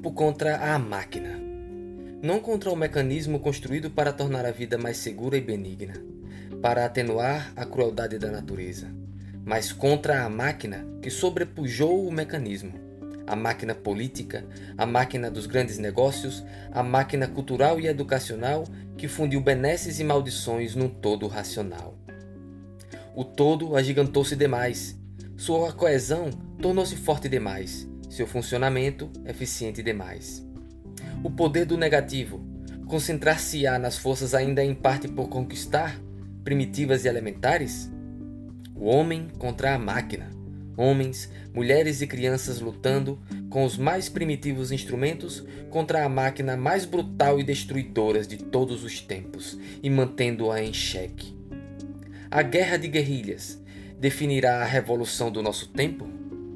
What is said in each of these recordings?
grupo contra a máquina. Não contra o mecanismo construído para tornar a vida mais segura e benigna, para atenuar a crueldade da natureza, mas contra a máquina que sobrepujou o mecanismo. A máquina política, a máquina dos grandes negócios, a máquina cultural e educacional que fundiu benesses e maldições num todo racional. O todo agigantou-se demais, sua coesão tornou-se forte demais, seu funcionamento eficiente demais. O poder do negativo concentrar-se-á nas forças ainda em parte por conquistar, primitivas e elementares? O homem contra a máquina. Homens, mulheres e crianças lutando com os mais primitivos instrumentos contra a máquina mais brutal e destruidora de todos os tempos e mantendo-a em xeque. A guerra de guerrilhas definirá a revolução do nosso tempo?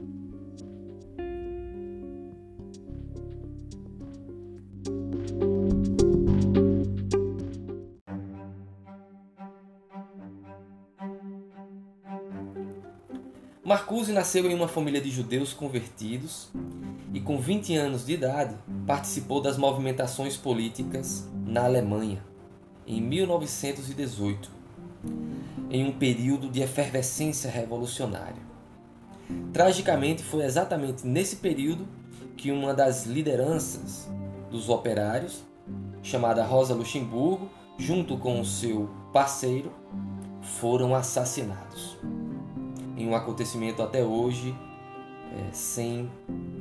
Marcuse nasceu em uma família de judeus convertidos e, com 20 anos de idade, participou das movimentações políticas na Alemanha, em 1918, em um período de efervescência revolucionária. Tragicamente, foi exatamente nesse período que uma das lideranças dos operários, chamada Rosa Luxemburgo, junto com o seu parceiro, foram assassinados. Em um acontecimento até hoje sem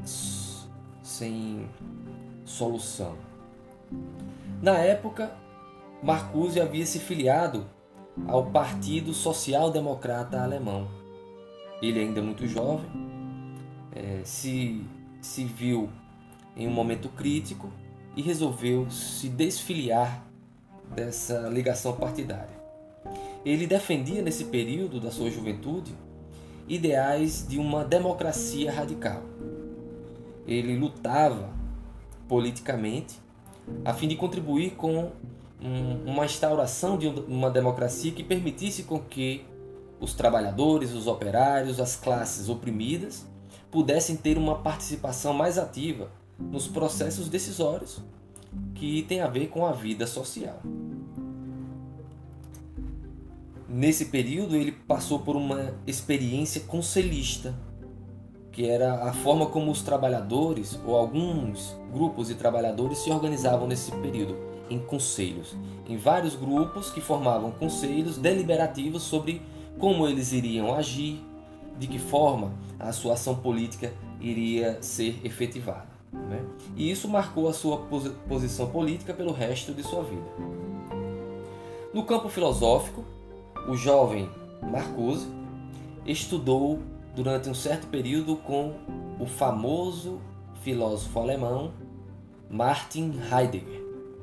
solução. Na época, Marcuse havia se filiado ao Partido Social Democrata Alemão. Ele, ainda muito jovem, se viu em um momento crítico e resolveu se desfiliar dessa ligação partidária. Ele defendia, nesse período da sua juventude, ideais de uma democracia radical. Ele lutava politicamente a fim de contribuir com uma instauração de uma democracia que permitisse com que os trabalhadores, os operários, as classes oprimidas pudessem ter uma participação mais ativa nos processos decisórios que têm a ver com a vida social. Nesse período, ele passou por uma experiência conselhista, que era a forma como os trabalhadores, ou alguns grupos de trabalhadores, se organizavam nesse período, em conselhos. Em vários grupos que formavam conselhos deliberativos sobre como eles iriam agir, de que forma a sua ação política iria ser efetivada, né? E isso marcou a sua posição política pelo resto de sua vida. No campo filosófico, o jovem Marcuse estudou durante um certo período com o famoso filósofo alemão Martin Heidegger.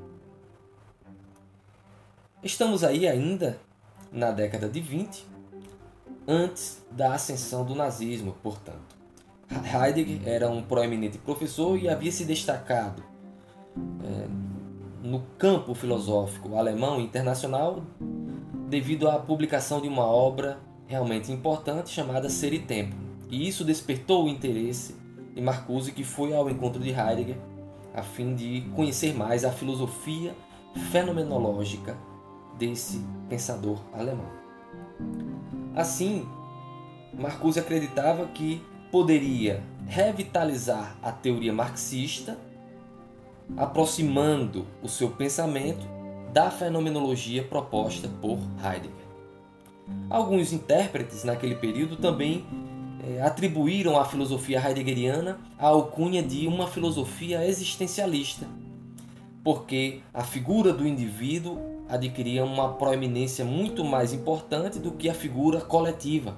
Estamos aí ainda na década de 20, antes da ascensão do nazismo, portanto. Heidegger era um proeminente professor e havia se destacado no campo filosófico alemão e internacional devido à publicação de uma obra realmente importante chamada Ser e Tempo. E isso despertou o interesse de Marcuse, que foi ao encontro de Heidegger a fim de conhecer mais a filosofia fenomenológica desse pensador alemão. Assim, Marcuse acreditava que poderia revitalizar a teoria marxista, aproximando o seu pensamento da fenomenologia proposta por Heidegger. Alguns intérpretes naquele período também atribuíram à filosofia heideggeriana a alcunha de uma filosofia existencialista, porque a figura do indivíduo adquiria uma proeminência muito mais importante do que a figura coletiva.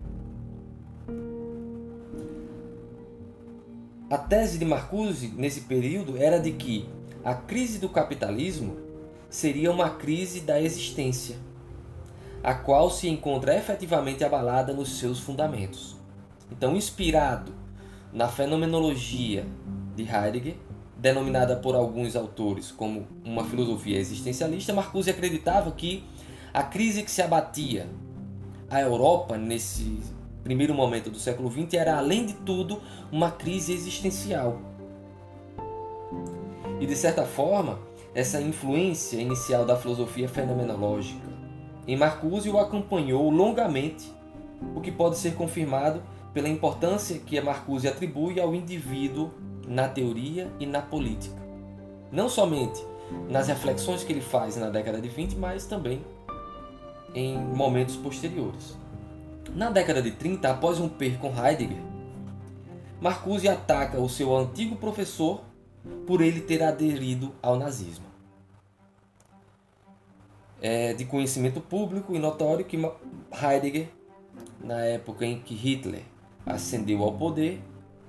A tese de Marcuse nesse período era de que a crise do capitalismo seria uma crise da existência, a qual se encontra efetivamente abalada nos seus fundamentos. Então, inspirado na fenomenologia de Heidegger, denominada por alguns autores como uma filosofia existencialista, Marcuse acreditava que a crise que se abatia a Europa nesse primeiro momento do século XX era, além de tudo, uma crise existencial. E de certa forma, essa influência inicial da filosofia fenomenológica em Marcuse o acompanhou longamente, o que pode ser confirmado pela importância que Marcuse atribui ao indivíduo na teoria e na política. Não somente nas reflexões que ele faz na década de 20, mas também em momentos posteriores. Na década de 30, após romper com Heidegger, Marcuse ataca o seu antigo professor por ele ter aderido ao nazismo. É de conhecimento público e notório que Heidegger, na época em que Hitler ascendeu ao poder,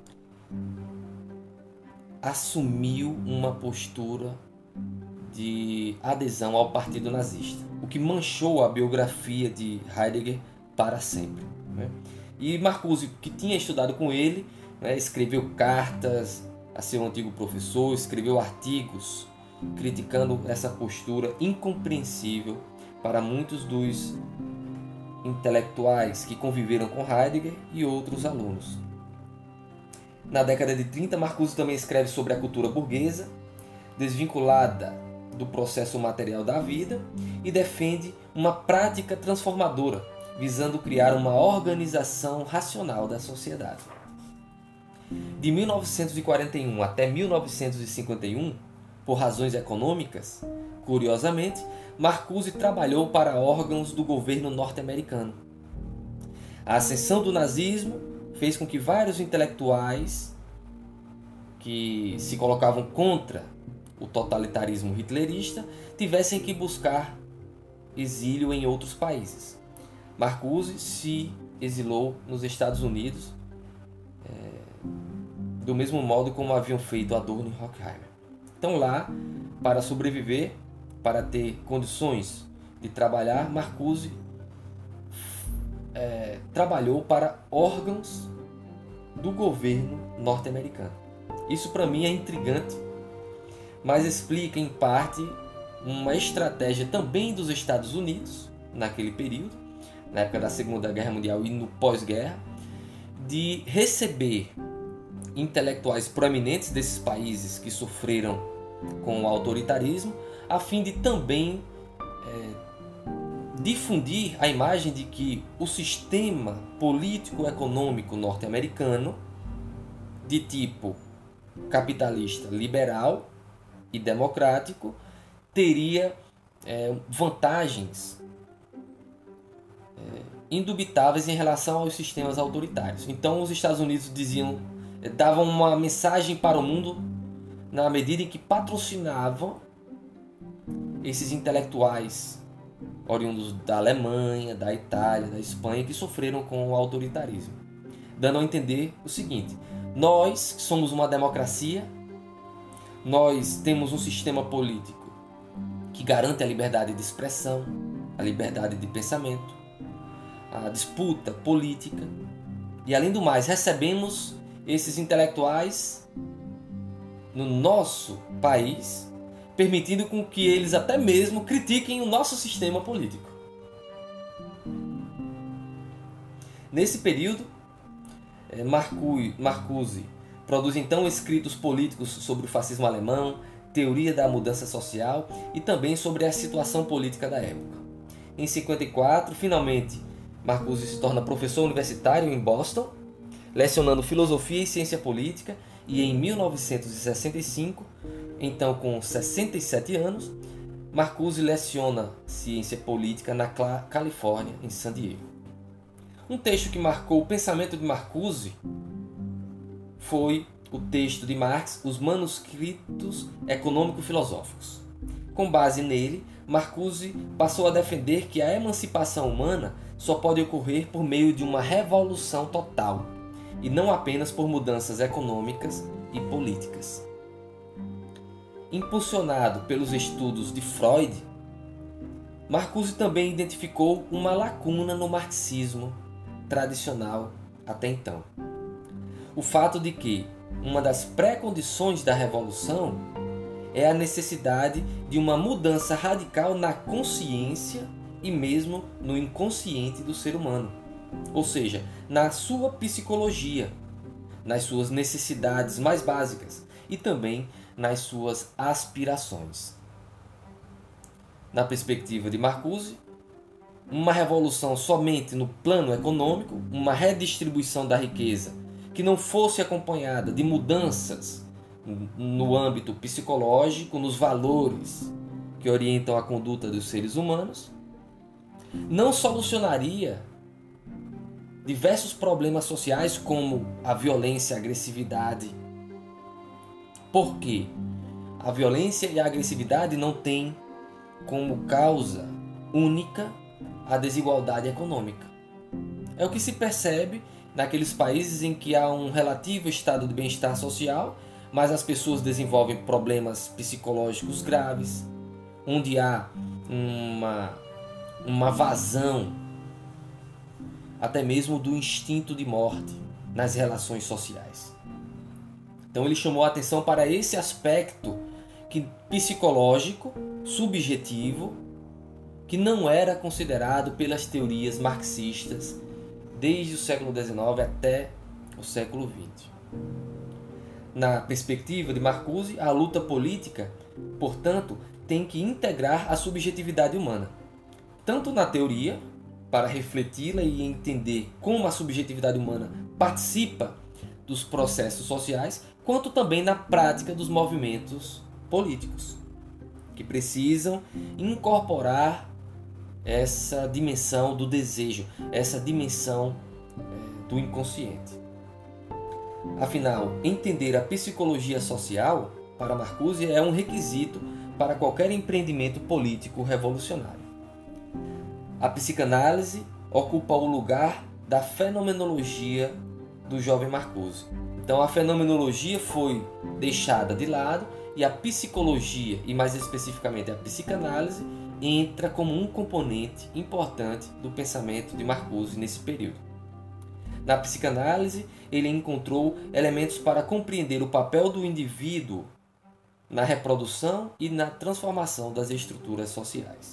assumiu uma postura de adesão ao partido nazista, o que manchou a biografia de Heidegger para sempre. E Marcuse, que tinha estudado com ele, escreveu cartas a seu antigo professor, escreveu artigos criticando essa postura incompreensível para muitos dos intelectuais que conviveram com Heidegger e outros alunos. Na década de 30, Marcuse também escreve sobre a cultura burguesa, desvinculada do processo material da vida, e defende uma prática transformadora, visando criar uma organização racional da sociedade. De 1941 até 1951, por razões econômicas, curiosamente, Marcuse trabalhou para órgãos do governo norte-americano. A ascensão do nazismo fez com que vários intelectuais que se colocavam contra o totalitarismo hitlerista tivessem que buscar exílio em outros países. Marcuse se exilou nos Estados Unidos, do mesmo modo como haviam feito Adorno e Horkheimer. Então lá, para sobreviver, para ter condições de trabalhar, Marcuse trabalhou para órgãos do governo norte-americano. Isso para mim é intrigante, mas explica em parte uma estratégia também dos Estados Unidos, naquele período, na época da Segunda Guerra Mundial e no pós-guerra, de receber intelectuais proeminentes desses países que sofreram com o autoritarismo, a fim de também difundir a imagem de que o sistema político-econômico norte-americano, de tipo capitalista liberal e democrático, teria vantagens indubitáveis em relação aos sistemas autoritários. Então os Estados Unidos davam uma mensagem para o mundo na medida em que patrocinavam esses intelectuais oriundos da Alemanha, da Itália, da Espanha, que sofreram com o autoritarismo, dando a entender o seguinte: nós somos uma democracia, nós temos um sistema político que garante a liberdade de expressão, a liberdade de pensamento, a disputa política, e além do mais recebemos esses intelectuais no nosso país, permitindo com que eles até mesmo critiquem o nosso sistema político. Nesse período, Marcuse produz então escritos políticos sobre o fascismo alemão, teoria da mudança social e também sobre a situação política da época. Em 54, finalmente, Marcuse se torna professor universitário em Boston, lecionando filosofia e ciência política, e em 1965, então com 67 anos, Marcuse leciona ciência política na Califórnia, em San Diego. Um texto que marcou o pensamento de Marcuse foi o texto de Marx, Os Manuscritos Econômico-Filosóficos. Com base nele, Marcuse passou a defender que a emancipação humana só pode ocorrer por meio de uma revolução total, e não apenas por mudanças econômicas e políticas. Impulsionado pelos estudos de Freud, Marcuse também identificou uma lacuna no marxismo tradicional até então. O fato de que uma das pré-condições da revolução é a necessidade de uma mudança radical na consciência e mesmo no inconsciente do ser humano, ou seja, na sua psicologia, nas suas necessidades mais básicas e também nas suas aspirações. Na perspectiva de Marcuse, uma revolução somente no plano econômico, uma redistribuição da riqueza que não fosse acompanhada de mudanças no âmbito psicológico, nos valores que orientam a conduta dos seres humanos, não solucionaria diversos problemas sociais como a violência e a agressividade. Por quê? A violência e a agressividade não têm como causa única a desigualdade econômica. É o que se percebe naqueles países em que há um relativo estado de bem-estar social, mas as pessoas desenvolvem problemas psicológicos graves, onde há uma vazão até mesmo do instinto de morte nas relações sociais. Então ele chamou a atenção para esse aspecto psicológico, subjetivo, que não era considerado pelas teorias marxistas desde o século XIX até o século XX. Na perspectiva de Marcuse, a luta política, portanto, tem que integrar a subjetividade humana, tanto na teoria, para refleti-la e entender como a subjetividade humana participa dos processos sociais, quanto também na prática dos movimentos políticos, que precisam incorporar essa dimensão do desejo, essa dimensão do inconsciente. Afinal, entender a psicologia social, para Marcuse, é um requisito para qualquer empreendimento político revolucionário. A psicanálise ocupa o lugar da fenomenologia do jovem Marcuse. Então a fenomenologia foi deixada de lado e a psicologia, e mais especificamente a psicanálise, entra como um componente importante do pensamento de Marcuse nesse período. Na psicanálise, ele encontrou elementos para compreender o papel do indivíduo na reprodução e na transformação das estruturas sociais.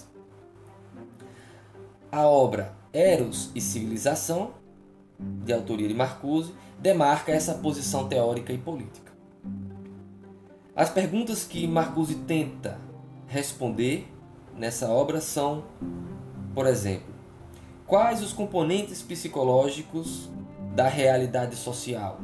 A obra Eros e Civilização, de autoria de Marcuse, demarca essa posição teórica e política. As perguntas que Marcuse tenta responder nessa obra são, por exemplo, quais os componentes psicológicos da realidade social?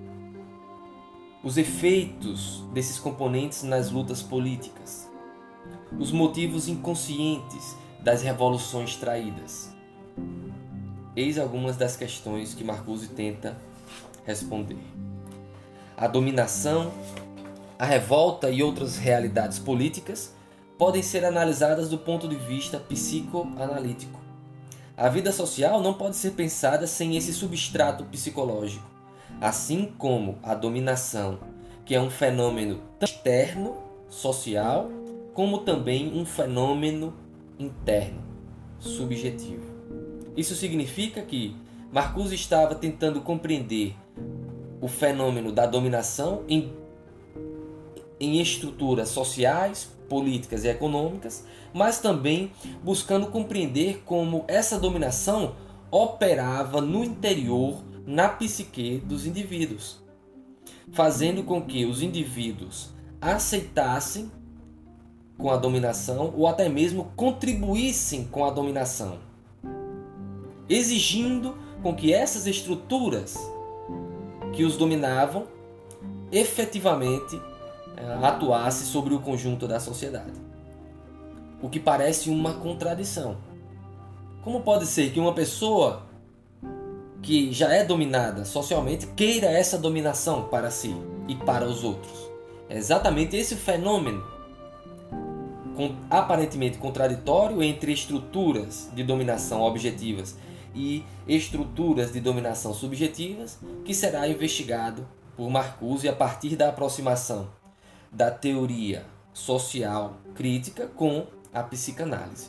Os efeitos desses componentes nas lutas políticas? Os motivos inconscientes das revoluções traídas? Eis algumas das questões que Marcuse tenta responder. A dominação, a revolta e outras realidades políticas podem ser analisadas do ponto de vista psicoanalítico. A vida social não pode ser pensada sem esse substrato psicológico, assim como a dominação, que é um fenômeno externo, social, como também um fenômeno interno, subjetivo. Isso significa que Marcuse estava tentando compreender o fenômeno da dominação em estruturas sociais, políticas e econômicas, mas também buscando compreender como essa dominação operava no interior, na psique dos indivíduos, fazendo com que os indivíduos aceitassem com a dominação ou até mesmo contribuíssem com a dominação, exigindo com que essas estruturas que os dominavam efetivamente atuassem sobre o conjunto da sociedade. O que parece uma contradição. Como pode ser que uma pessoa que já é dominada socialmente queira essa dominação para si e para os outros? É exatamente esse fenômeno aparentemente contraditório entre estruturas de dominação objetivas e estruturas de dominação subjetivas que será investigado por Marcuse a partir da aproximação da teoria social crítica com a psicanálise.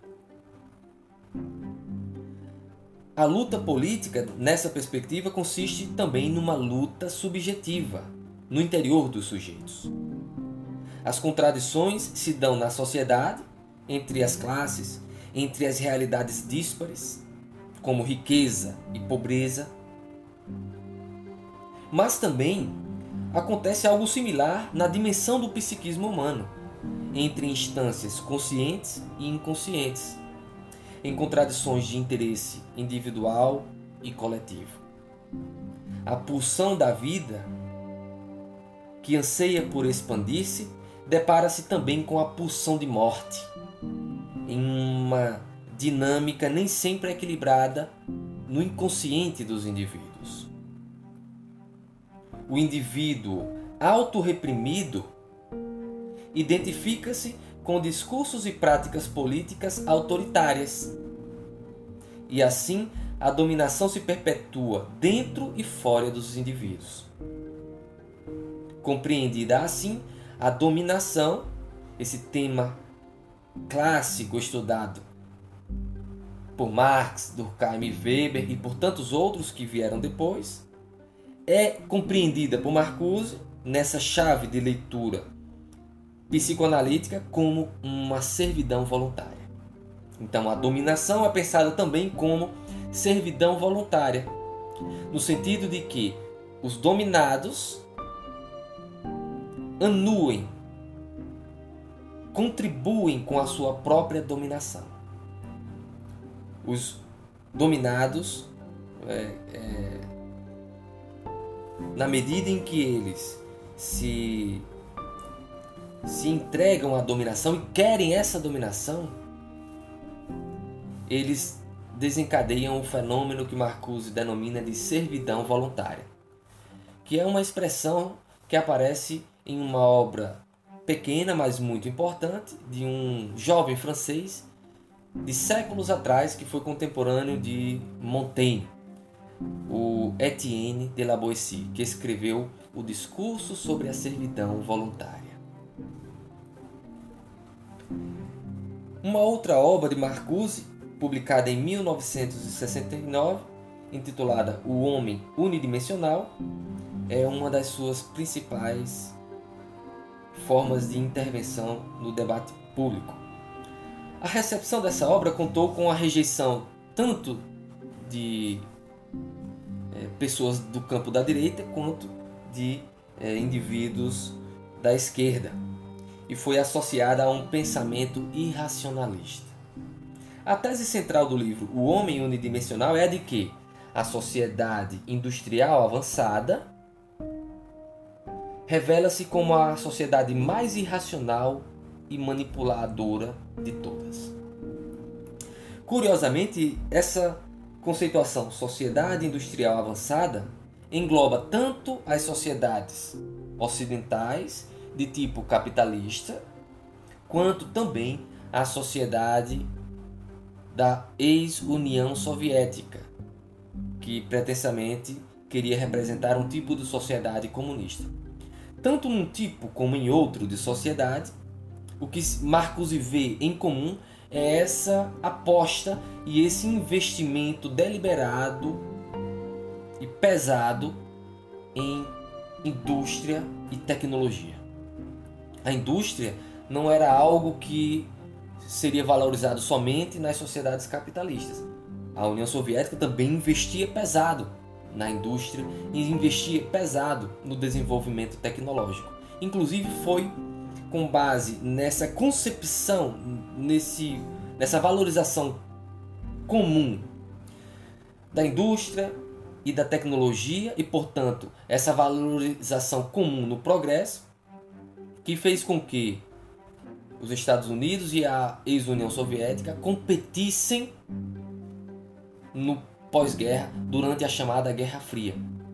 A luta política, nessa perspectiva, consiste também numa luta subjetiva, no interior dos sujeitos. As contradições se dão na sociedade, entre as classes, entre as realidades díspares, como riqueza e pobreza, mas também acontece algo similar na dimensão do psiquismo humano, entre instâncias conscientes e inconscientes, em contradições de interesse individual e coletivo. A pulsão da vida, que anseia por expandir-se, depara-se também com a pulsão de morte, em uma dinâmica nem sempre equilibrada no inconsciente dos indivíduos. O indivíduo autorreprimido identifica-se com discursos e práticas políticas autoritárias. E assim, a dominação se perpetua dentro e fora dos indivíduos. Compreendida assim, a dominação, esse tema clássico estudado por Marx, Durkheim e Weber e por tantos outros que vieram depois, é compreendida por Marcuse nessa chave de leitura psicoanalítica como uma servidão voluntária. Então, a dominação é pensada também como servidão voluntária, no sentido de que os dominados anuem, contribuem com a sua própria dominação. Os dominados, na medida em que eles se entregam à dominação e querem essa dominação, eles desencadeiam o fenômeno que Marcuse denomina de servidão voluntária, que é uma expressão que aparece em uma obra pequena, mas muito importante, de um jovem francês de séculos atrás, que foi contemporâneo de Montaigne, o Etienne de la Boétie, que escreveu o Discurso sobre a Servidão Voluntária. Uma outra obra de Marcuse, publicada em 1969, intitulada O Homem Unidimensional, é uma das suas principais formas de intervenção no debate público. A recepção dessa obra contou com a rejeição tanto de pessoas do campo da direita quanto de indivíduos da esquerda, e foi associada a um pensamento irracionalista. A tese central do livro O Homem Unidimensional é a de que a sociedade industrial avançada revela-se como a sociedade mais irracional e manipuladora de todas. Curiosamente, essa conceituação sociedade industrial avançada engloba tanto as sociedades ocidentais de tipo capitalista, quanto também a sociedade da ex-União Soviética, que pretensamente queria representar um tipo de sociedade comunista. Tanto num tipo como em outro de sociedade, o que Marcuse vê em comum é essa aposta e esse investimento deliberado e pesado em indústria e tecnologia. A indústria não era algo que seria valorizado somente nas sociedades capitalistas. A União Soviética também investia pesado na indústria e investia pesado no desenvolvimento tecnológico. Inclusive foi com base nessa concepção, nessa valorização comum da indústria e da tecnologia e, portanto, essa valorização comum no progresso, que fez com que os Estados Unidos e a ex-União Soviética competissem no pós-guerra durante a chamada Guerra Fria.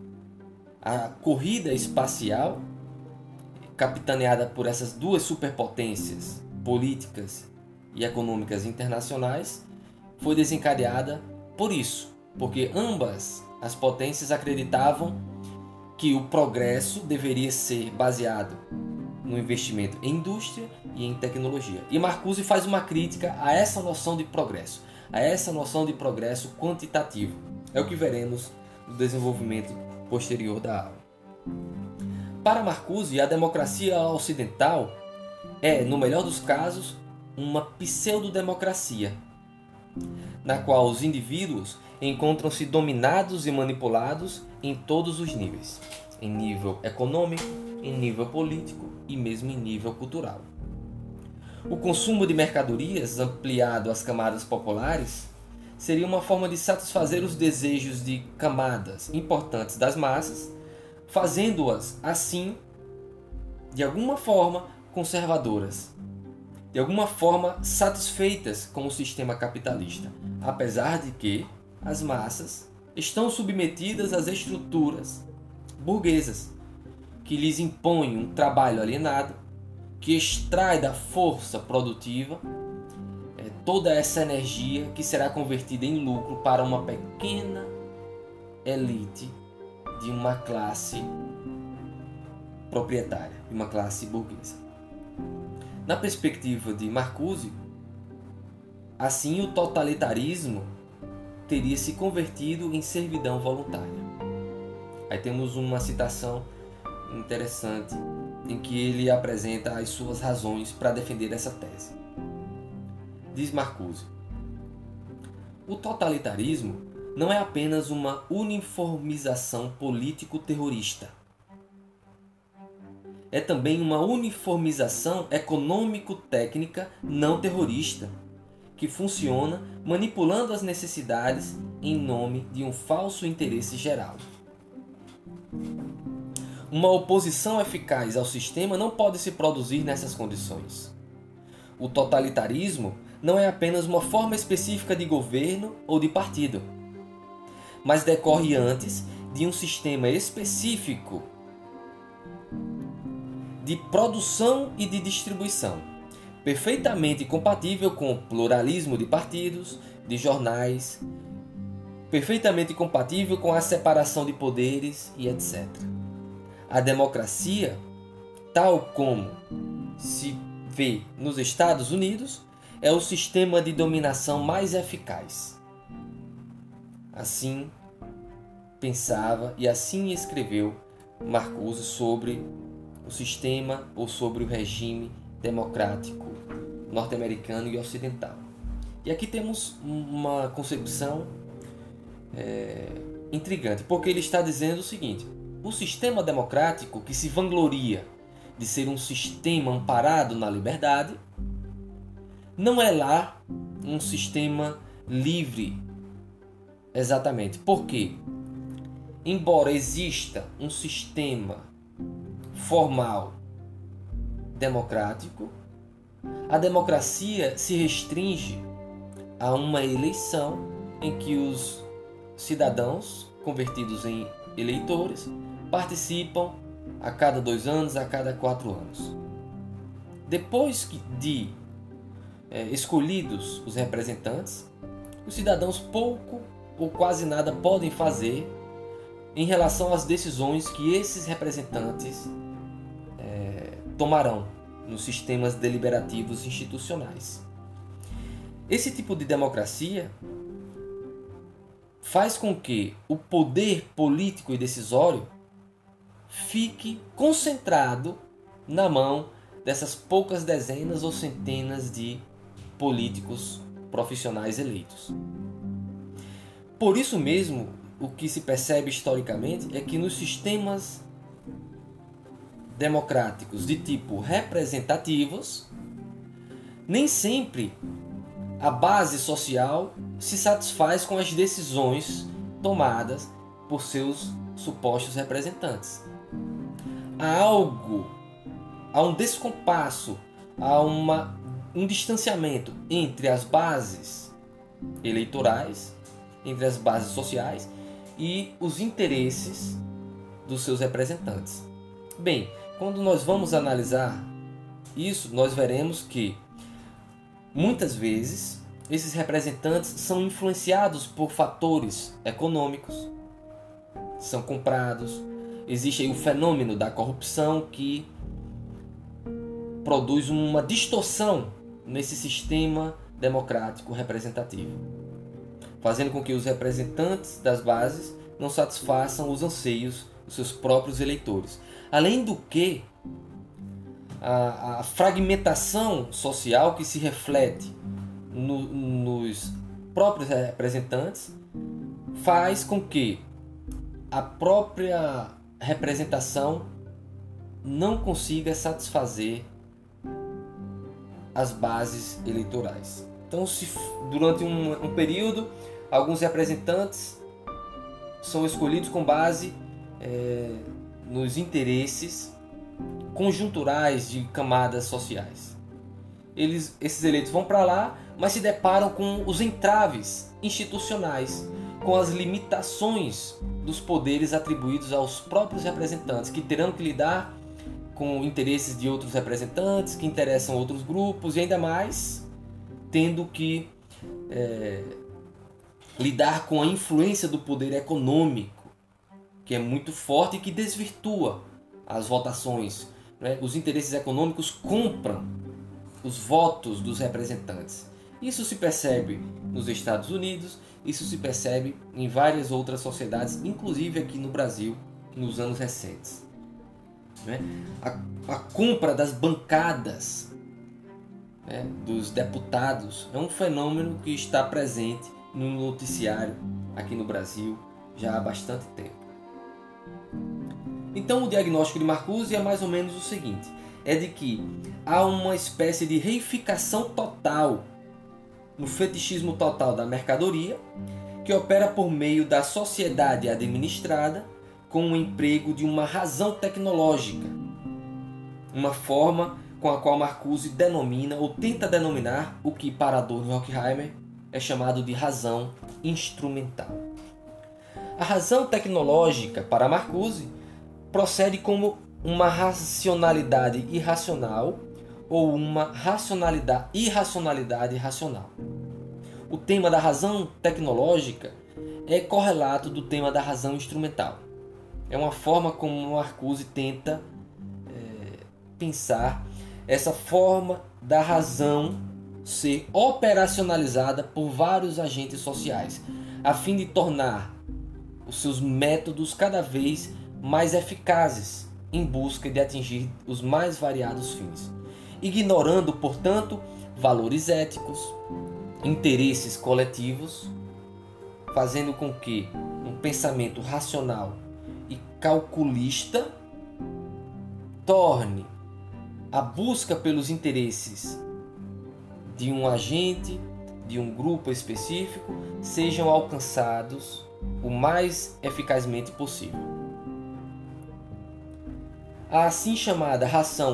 A corrida espacial, capitaneada por essas duas superpotências políticas e econômicas internacionais, foi desencadeada por isso, porque ambas as potências acreditavam que o progresso deveria ser baseado no investimento em indústria e em tecnologia. E Marcuse faz uma crítica a essa noção de progresso, a essa noção de progresso quantitativo. É o que veremos no desenvolvimento posterior da aula. Para Marcuse, a democracia ocidental é, no melhor dos casos, uma pseudodemocracia, na qual os indivíduos encontram-se dominados e manipulados em todos os níveis. em nível econômico, em nível político e mesmo em nível cultural. O consumo de mercadorias ampliado às camadas populares seria uma forma de satisfazer os desejos de camadas importantes das massas, fazendo-as, assim, de alguma forma conservadoras, de alguma forma satisfeitas com o sistema capitalista, apesar de que as massas estão submetidas às estruturas burguesas, que lhes impõem um trabalho alienado, que extrai da força produtiva toda essa energia que será convertida em lucro para uma pequena elite de uma classe proprietária, de uma classe burguesa. Na perspectiva de Marcuse, assim o totalitarismo teria se convertido em servidão voluntária. Aí temos uma citação interessante em que ele apresenta as suas razões para defender essa tese. Diz Marcuse: o totalitarismo não é apenas uma uniformização político-terrorista. É também uma uniformização econômico-técnica não terrorista, que funciona manipulando as necessidades em nome de um falso interesse geral. Uma oposição eficaz ao sistema não pode se produzir nessas condições. O totalitarismo não é apenas uma forma específica de governo ou de partido, mas decorre antes de um sistema específico de produção e de distribuição, perfeitamente compatível com o pluralismo de partidos, de jornais, perfeitamente compatível com a separação de poderes e etc. A democracia, tal como se vê nos Estados Unidos, é o sistema de dominação mais eficaz. Assim pensava e assim escreveu Marcuse sobre o sistema ou sobre o regime democrático norte-americano e ocidental. E aqui temos uma concepção intrigante, porque ele está dizendo o seguinte: o sistema democrático, que se vangloria de ser um sistema amparado na liberdade, não é lá um sistema livre exatamente. Por quê? Embora exista um sistema formal democrático, a democracia se restringe a uma eleição em que os cidadãos convertidos em eleitores participam a cada 2 anos, a cada 4 anos. Depois de escolhidos os representantes, os cidadãos pouco ou quase nada podem fazer em relação às decisões que esses representantes tomarão nos sistemas deliberativos institucionais. Esse tipo de democracia faz com que o poder político e decisório fique concentrado na mão dessas poucas dezenas ou centenas de políticos profissionais eleitos. Por isso mesmo, o que se percebe historicamente é que nos sistemas democráticos de tipo representativos, nem sempre a base social se satisfaz com as decisões tomadas por seus supostos representantes. Há um descompasso, há um distanciamento entre as bases eleitorais, entre as bases sociais e os interesses dos seus representantes. Bem, quando nós vamos analisar isso, nós veremos que muitas vezes esses representantes são influenciados por fatores econômicos, são comprados. Existe aí o fenômeno da corrupção que produz uma distorção nesse sistema democrático representativo, fazendo com que os representantes das bases não satisfaçam os anseios dos seus próprios eleitores. Além do que, a fragmentação social que se reflete nos próprios representantes faz com que a própria representação não consiga satisfazer as bases eleitorais. Então, se durante um período alguns representantes são escolhidos com base nos interesses conjunturais de camadas sociais. Esses eleitos vão para lá, mas se deparam com os entraves institucionais, com as limitações dos poderes atribuídos aos próprios representantes, que terão que lidar com interesses de outros representantes, que interessam outros grupos, e ainda mais tendo que lidar com a influência do poder econômico, que é muito forte e que desvirtua as votações. Os interesses econômicos compram os votos dos representantes. Isso se percebe nos Estados Unidos, isso se percebe em várias outras sociedades, inclusive aqui no Brasil, nos anos recentes. A compra das bancadas, dos deputados, é um fenômeno que está presente no noticiário aqui no Brasil já há bastante tempo. Então o diagnóstico de Marcuse é mais ou menos o seguinte: é de que há uma espécie de reificação total, no fetichismo total da mercadoria, que opera por meio da sociedade administrada com o emprego de uma razão tecnológica, uma forma com a qual Marcuse denomina ou tenta denominar o que para Adorno e Horkheimer é chamado de razão instrumental. A razão tecnológica, para Marcuse, procede como uma racionalidade irracional ou uma irracionalidade racional. O tema da razão tecnológica é correlato do tema da razão instrumental. É uma forma como Marcuse tenta pensar essa forma da razão ser operacionalizada por vários agentes sociais, a fim de tornar os seus métodos cada vez mais eficazes em busca de atingir os mais variados fins, ignorando, portanto, valores éticos, interesses coletivos, fazendo com que um pensamento racional e calculista torne a busca pelos interesses de um agente, de um grupo específico, sejam alcançados o mais eficazmente possível. A assim chamada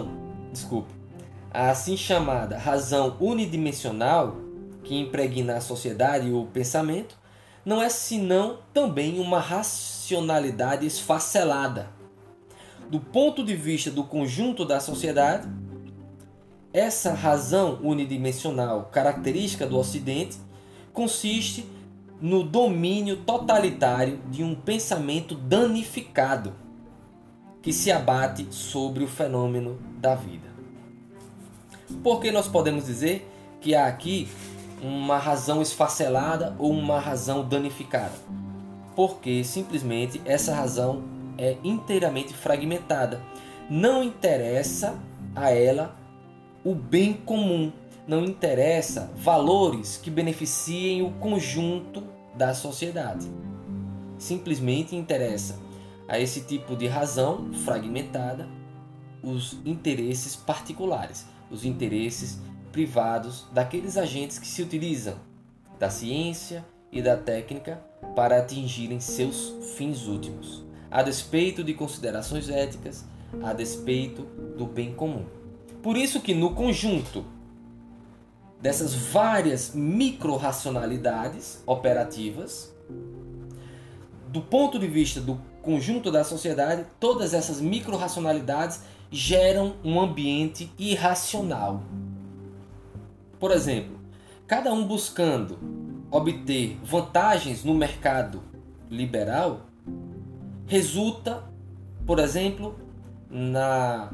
razão unidimensional que impregna a sociedade e o pensamento não é senão também uma racionalidade esfacelada. Do ponto de vista do conjunto da sociedade, essa razão unidimensional característica do Ocidente consiste no domínio totalitário de um pensamento danificado que se abate sobre o fenômeno da vida. Por que nós podemos dizer que há aqui uma razão esfacelada ou uma razão danificada? Porque simplesmente essa razão é inteiramente fragmentada. Não interessa a ela o bem comum, não interessa valores que beneficiem o conjunto da sociedade. Simplesmente interessa a esse tipo de razão fragmentada os interesses particulares, os interesses privados daqueles agentes que se utilizam da ciência e da técnica para atingirem seus fins últimos, a despeito de considerações éticas, a despeito do bem comum. Por isso que no conjunto dessas várias micro-racionalidades operativas, do ponto de vista do conjunto da sociedade, todas essas micro-racionalidades geram um ambiente irracional. Por exemplo, cada um buscando obter vantagens no mercado liberal resulta, por exemplo, na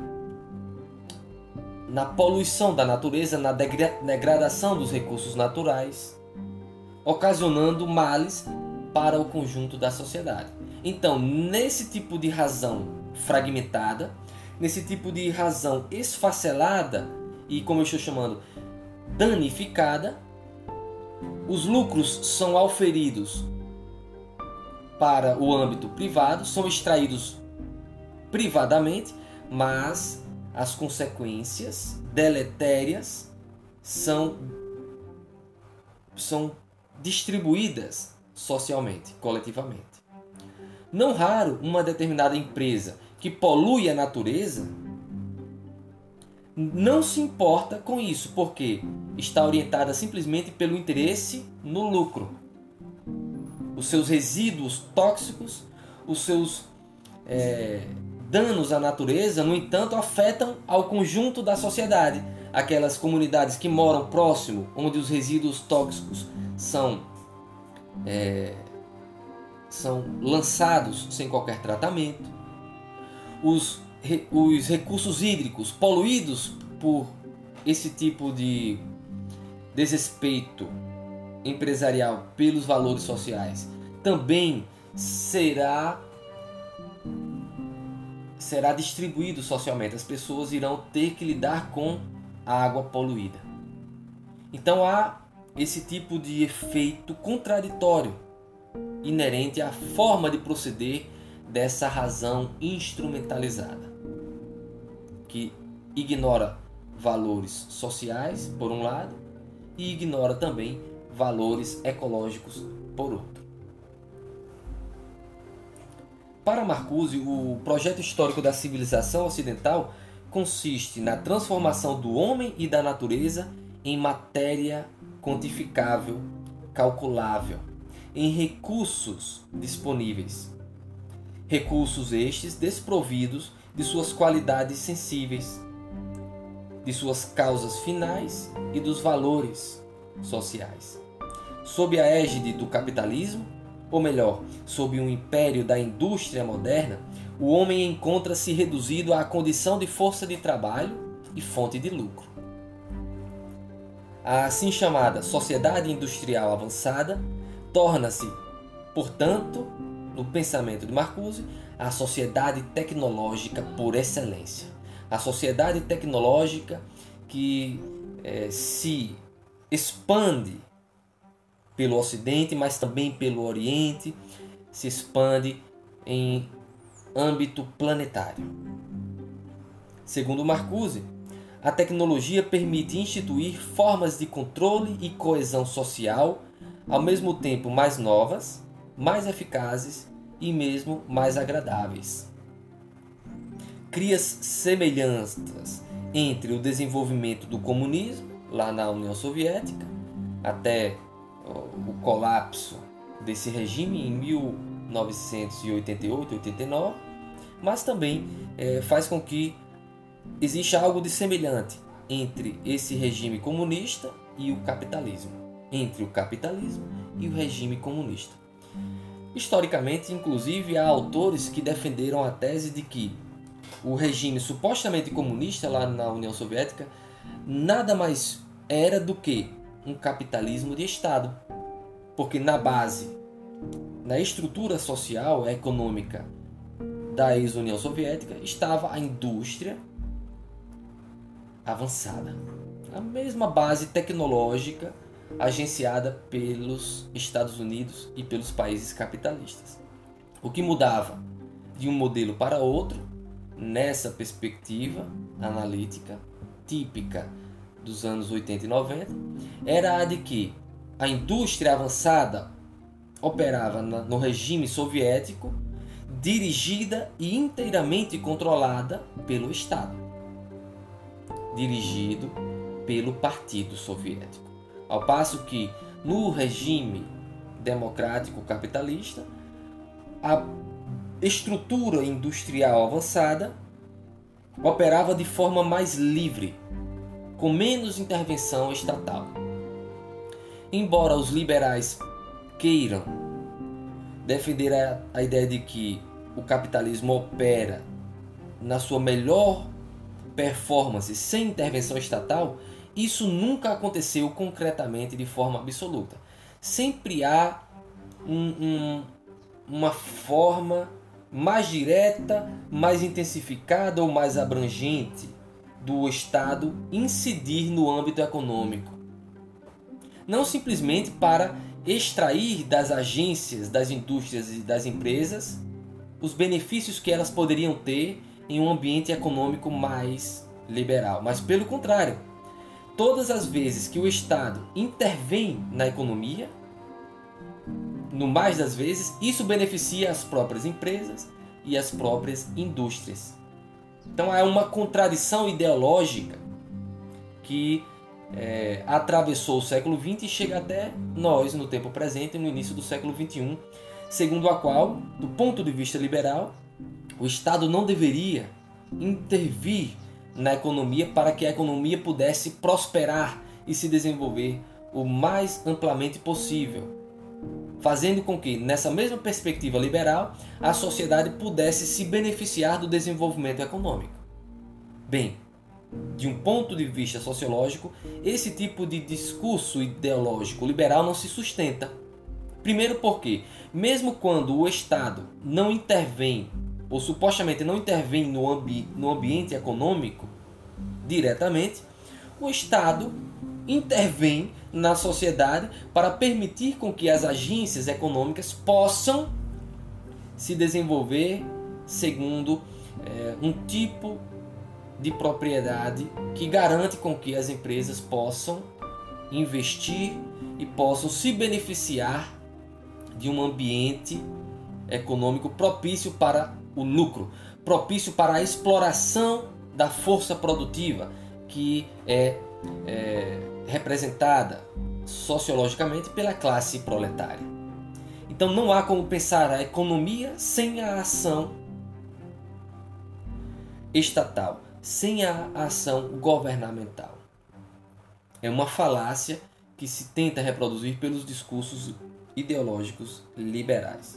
poluição da natureza, na degradação dos recursos naturais, ocasionando males para o conjunto da sociedade. Então, nesse tipo de razão fragmentada, nesse tipo de razão esfacelada e, como eu estou chamando, danificada, os lucros são auferidos para o âmbito privado, são extraídos privadamente, mas as consequências deletérias são distribuídas socialmente, coletivamente. Não raro, uma determinada empresa que polui a natureza não se importa com isso, porque está orientada simplesmente pelo interesse no lucro. Os seus resíduos tóxicos, os seus danos à natureza, no entanto, afetam ao conjunto da sociedade. Aquelas comunidades que moram próximo, onde os resíduos tóxicos são lançados sem qualquer tratamento. Os recursos hídricos poluídos por esse tipo de desrespeito empresarial pelos valores sociais também será distribuído socialmente. As pessoas irão ter que lidar com a água poluída. Então há esse tipo de efeito contraditório inerente à forma de proceder dessa razão instrumentalizada, que ignora valores sociais, por um lado, e ignora também valores ecológicos, por outro. Para Marcuse, o projeto histórico da civilização ocidental consiste na transformação do homem e da natureza em matéria quantificável, calculável, em recursos disponíveis. Recursos estes desprovidos de suas qualidades sensíveis, de suas causas finais e dos valores sociais. Sob a égide do capitalismo, ou melhor, sob o império da indústria moderna, o homem encontra-se reduzido à condição de força de trabalho e fonte de lucro. A assim chamada sociedade industrial avançada torna-se, portanto, no pensamento de Marcuse, a sociedade tecnológica por excelência. A sociedade tecnológica que se expande pelo Ocidente, mas também pelo Oriente, se expande em âmbito planetário. Segundo Marcuse, a tecnologia permite instituir formas de controle e coesão social, ao mesmo tempo mais novas, mais eficazes e mesmo mais agradáveis. Cria semelhanças entre o desenvolvimento do comunismo, lá na União Soviética, até o colapso desse regime em 1988-89, mas também faz com que exista algo de semelhante entre esse regime comunista e o capitalismo, entre o capitalismo e o regime comunista. Historicamente, inclusive, há autores que defenderam a tese de que o regime supostamente comunista lá na União Soviética nada mais era do que um capitalismo de Estado, porque na base, na estrutura social e econômica da ex-União Soviética estava a indústria avançada, a mesma base tecnológica agenciada pelos Estados Unidos e pelos países capitalistas. O que mudava de um modelo para outro, nessa perspectiva analítica típica dos anos 80 e 90, era a de que a indústria avançada operava no regime soviético, dirigida e inteiramente controlada pelo Estado, dirigido pelo Partido Soviético. Ao passo que, no regime democrático capitalista, a estrutura industrial avançada operava de forma mais livre, com menos intervenção estatal. Embora os liberais queiram defender a ideia de que o capitalismo opera na sua melhor performance sem intervenção estatal, isso nunca aconteceu concretamente de forma absoluta. Sempre há uma forma mais direta, mais intensificada ou mais abrangente do Estado incidir no âmbito econômico. Não simplesmente para extrair das agências, das indústrias e das empresas os benefícios que elas poderiam ter em um ambiente econômico mais liberal. Mas pelo contrário, todas as vezes que o Estado intervém na economia, no mais das vezes, isso beneficia as próprias empresas e as próprias indústrias. Então há uma contradição ideológica que atravessou o século XX e chega até nós no tempo presente, no início do século XXI, segundo a qual, do ponto de vista liberal, o Estado não deveria intervir na economia para que a economia pudesse prosperar e se desenvolver o mais amplamente possível, fazendo com que, nessa mesma perspectiva liberal, a sociedade pudesse se beneficiar do desenvolvimento econômico. Bem, de um ponto de vista sociológico, esse tipo de discurso ideológico liberal não se sustenta. Primeiro porque, mesmo quando o Estado não intervém, ou supostamente não intervém no ambiente econômico diretamente, o Estado intervém na sociedade para permitir com que as agências econômicas possam se desenvolver segundo um tipo de propriedade que garante com que as empresas possam investir e possam se beneficiar de um ambiente econômico propício para o lucro, propício para a exploração da força produtiva que é representada sociologicamente pela classe proletária. Então não há como pensar a economia sem a ação estatal, sem a ação governamental. É uma falácia que se tenta reproduzir pelos discursos ideológicos liberais.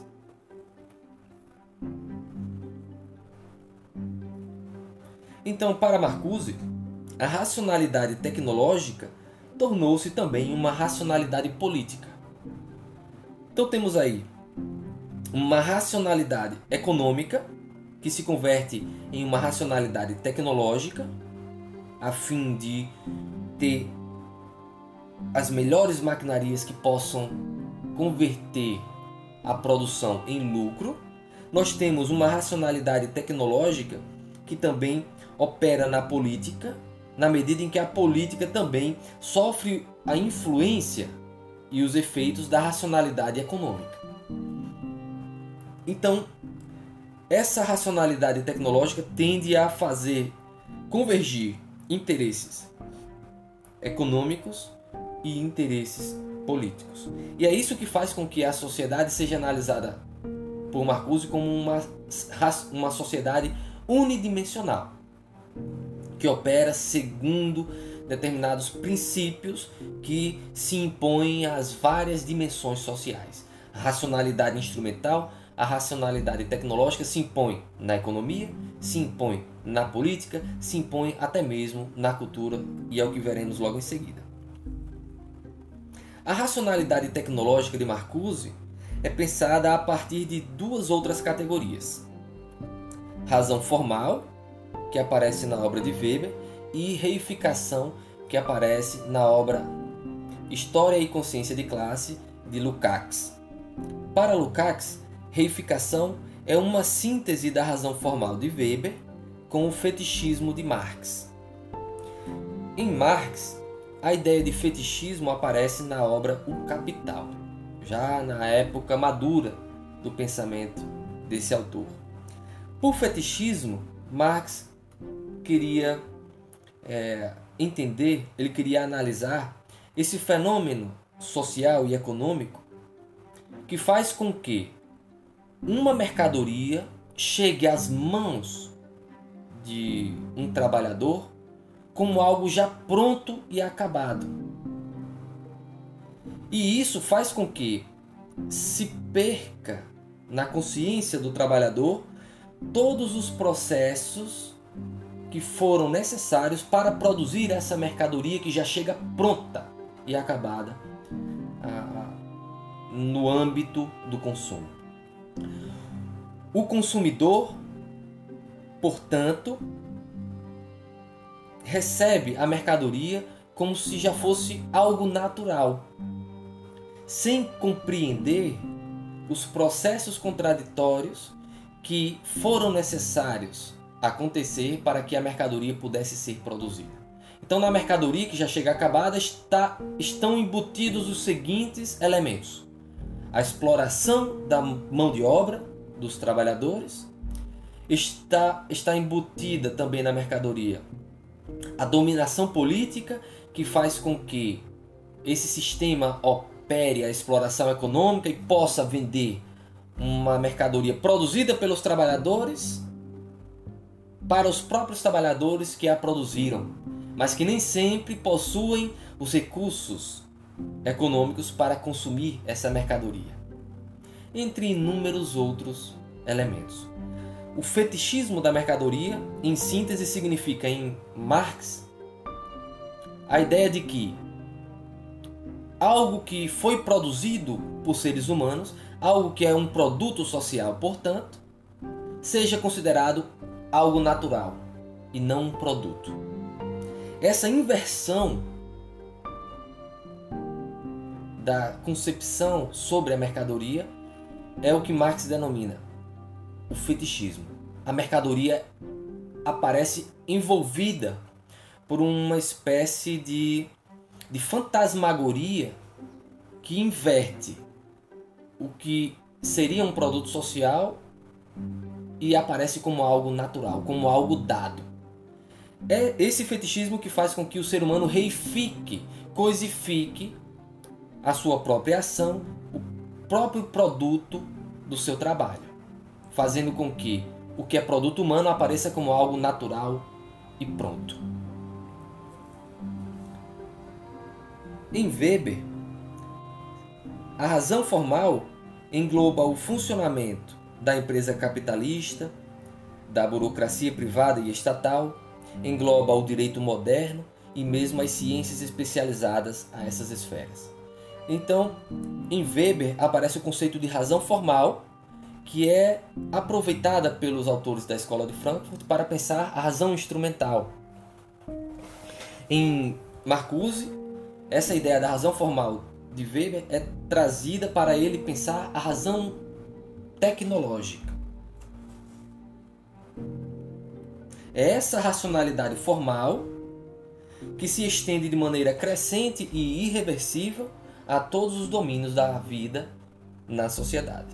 Então, para Marcuse, a racionalidade tecnológica tornou-se também uma racionalidade política. Então temos aí uma racionalidade econômica que se converte em uma racionalidade tecnológica a fim de ter as melhores maquinarias que possam converter a produção em lucro. Nós temos uma racionalidade tecnológica que também opera na política, na medida em que a política também sofre a influência e os efeitos da racionalidade econômica. Então, essa racionalidade tecnológica tende a fazer convergir interesses econômicos e interesses políticos. E é isso que faz com que a sociedade seja analisada por Marcuse como uma sociedade unidimensional, que opera segundo determinados princípios que se impõem às várias dimensões sociais. A racionalidade instrumental, a racionalidade tecnológica se impõe na economia, se impõe na política, se impõe até mesmo na cultura, e é o que veremos logo em seguida. A racionalidade tecnológica de Marcuse é pensada a partir de duas outras categorias: razão formal, que aparece na obra de Weber, e reificação, que aparece na obra História e Consciência de Classe, de Lukács. Para Lukács, reificação é uma síntese da razão formal de Weber com o fetichismo de Marx. Em Marx, a ideia de fetichismo aparece na obra O Capital, já na época madura do pensamento desse autor. Por fetichismo, Marx queria entender, ele queria analisar esse fenômeno social e econômico que faz com que uma mercadoria chegue às mãos de um trabalhador como algo já pronto e acabado. E isso faz com que se perca na consciência do trabalhador todos os processos que foram necessários para produzir essa mercadoria que já chega pronta e acabada no âmbito do consumo. O consumidor, portanto, recebe a mercadoria como se já fosse algo natural, sem compreender os processos contraditórios que foram necessários acontecer para que a mercadoria pudesse ser produzida. Então, na mercadoria que já chega acabada estão embutidos os seguintes elementos: a exploração da mão de obra dos trabalhadores, está embutida também na mercadoria a dominação política, que faz com que esse sistema opere a exploração econômica e possa vender uma mercadoria produzida pelos trabalhadores para os próprios trabalhadores que a produziram, mas que nem sempre possuem os recursos econômicos para consumir essa mercadoria, entre inúmeros outros elementos. O fetichismo da mercadoria, em síntese, significa, em Marx, a ideia de que algo que foi produzido por seres humanos, algo que é um produto social, portanto, seja considerado algo natural e não um produto. Essa inversão da concepção sobre a mercadoria é o que Marx denomina o fetichismo. A mercadoria aparece envolvida por uma espécie de fantasmagoria que inverte o que seria um produto social e aparece como algo natural, como algo dado. É esse fetichismo que faz com que o ser humano reifique, coisifique a sua própria ação, o próprio produto do seu trabalho, fazendo com que o que é produto humano apareça como algo natural e pronto. Em Weber, a razão formal engloba o funcionamento da empresa capitalista, da burocracia privada e estatal, engloba o direito moderno e mesmo as ciências especializadas a essas esferas. Então, em Weber aparece o conceito de razão formal, que é aproveitada pelos autores da Escola de Frankfurt para pensar a razão instrumental. Em Marcuse, essa ideia da razão formal de Weber é trazida para ele pensar a razão tecnológica. É essa racionalidade formal que se estende de maneira crescente e irreversível a todos os domínios da vida na sociedade.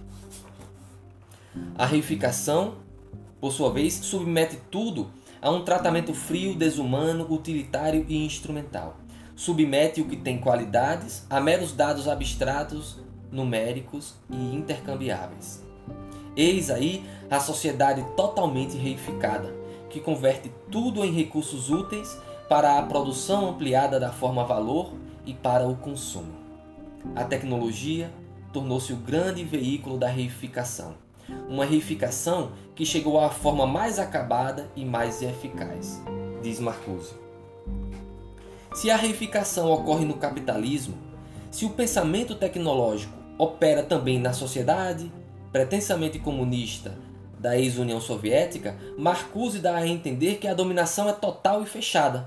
A reificação, por sua vez, submete tudo a um tratamento frio, desumano, utilitário e instrumental. Submete o que tem qualidades a meros dados abstratos, numéricos e intercambiáveis. Eis aí a sociedade totalmente reificada, que converte tudo em recursos úteis para a produção ampliada da forma valor e para o consumo. A tecnologia tornou-se o grande veículo da reificação. Uma reificação que chegou à forma mais acabada e mais eficaz, diz Marcuse. Se a reificação ocorre no capitalismo, se o pensamento tecnológico opera também na sociedade pretensamente comunista da ex-União Soviética, Marcuse dá a entender que a dominação é total e fechada,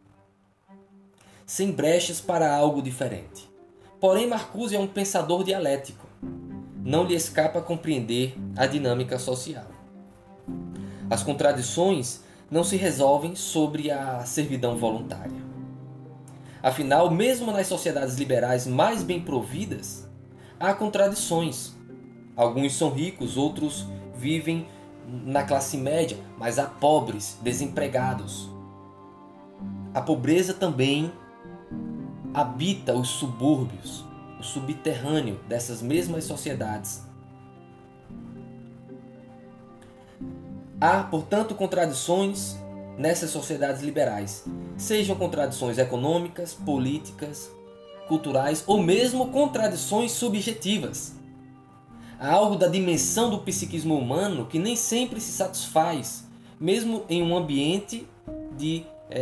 sem brechas para algo diferente. Porém, Marcuse é um pensador dialético. Não lhe escapa compreender a dinâmica social. As contradições não se resolvem sobre a servidão voluntária. Afinal, mesmo nas sociedades liberais mais bem providas, há contradições. Alguns são ricos, outros vivem na classe média, mas há pobres, desempregados. A pobreza também habita os subúrbios, o subterrâneo dessas mesmas sociedades. Há, portanto, contradições nessas sociedades liberais, sejam contradições econômicas, políticas, culturais ou mesmo contradições subjetivas. Há algo da dimensão do psiquismo humano que nem sempre se satisfaz, mesmo em um ambiente de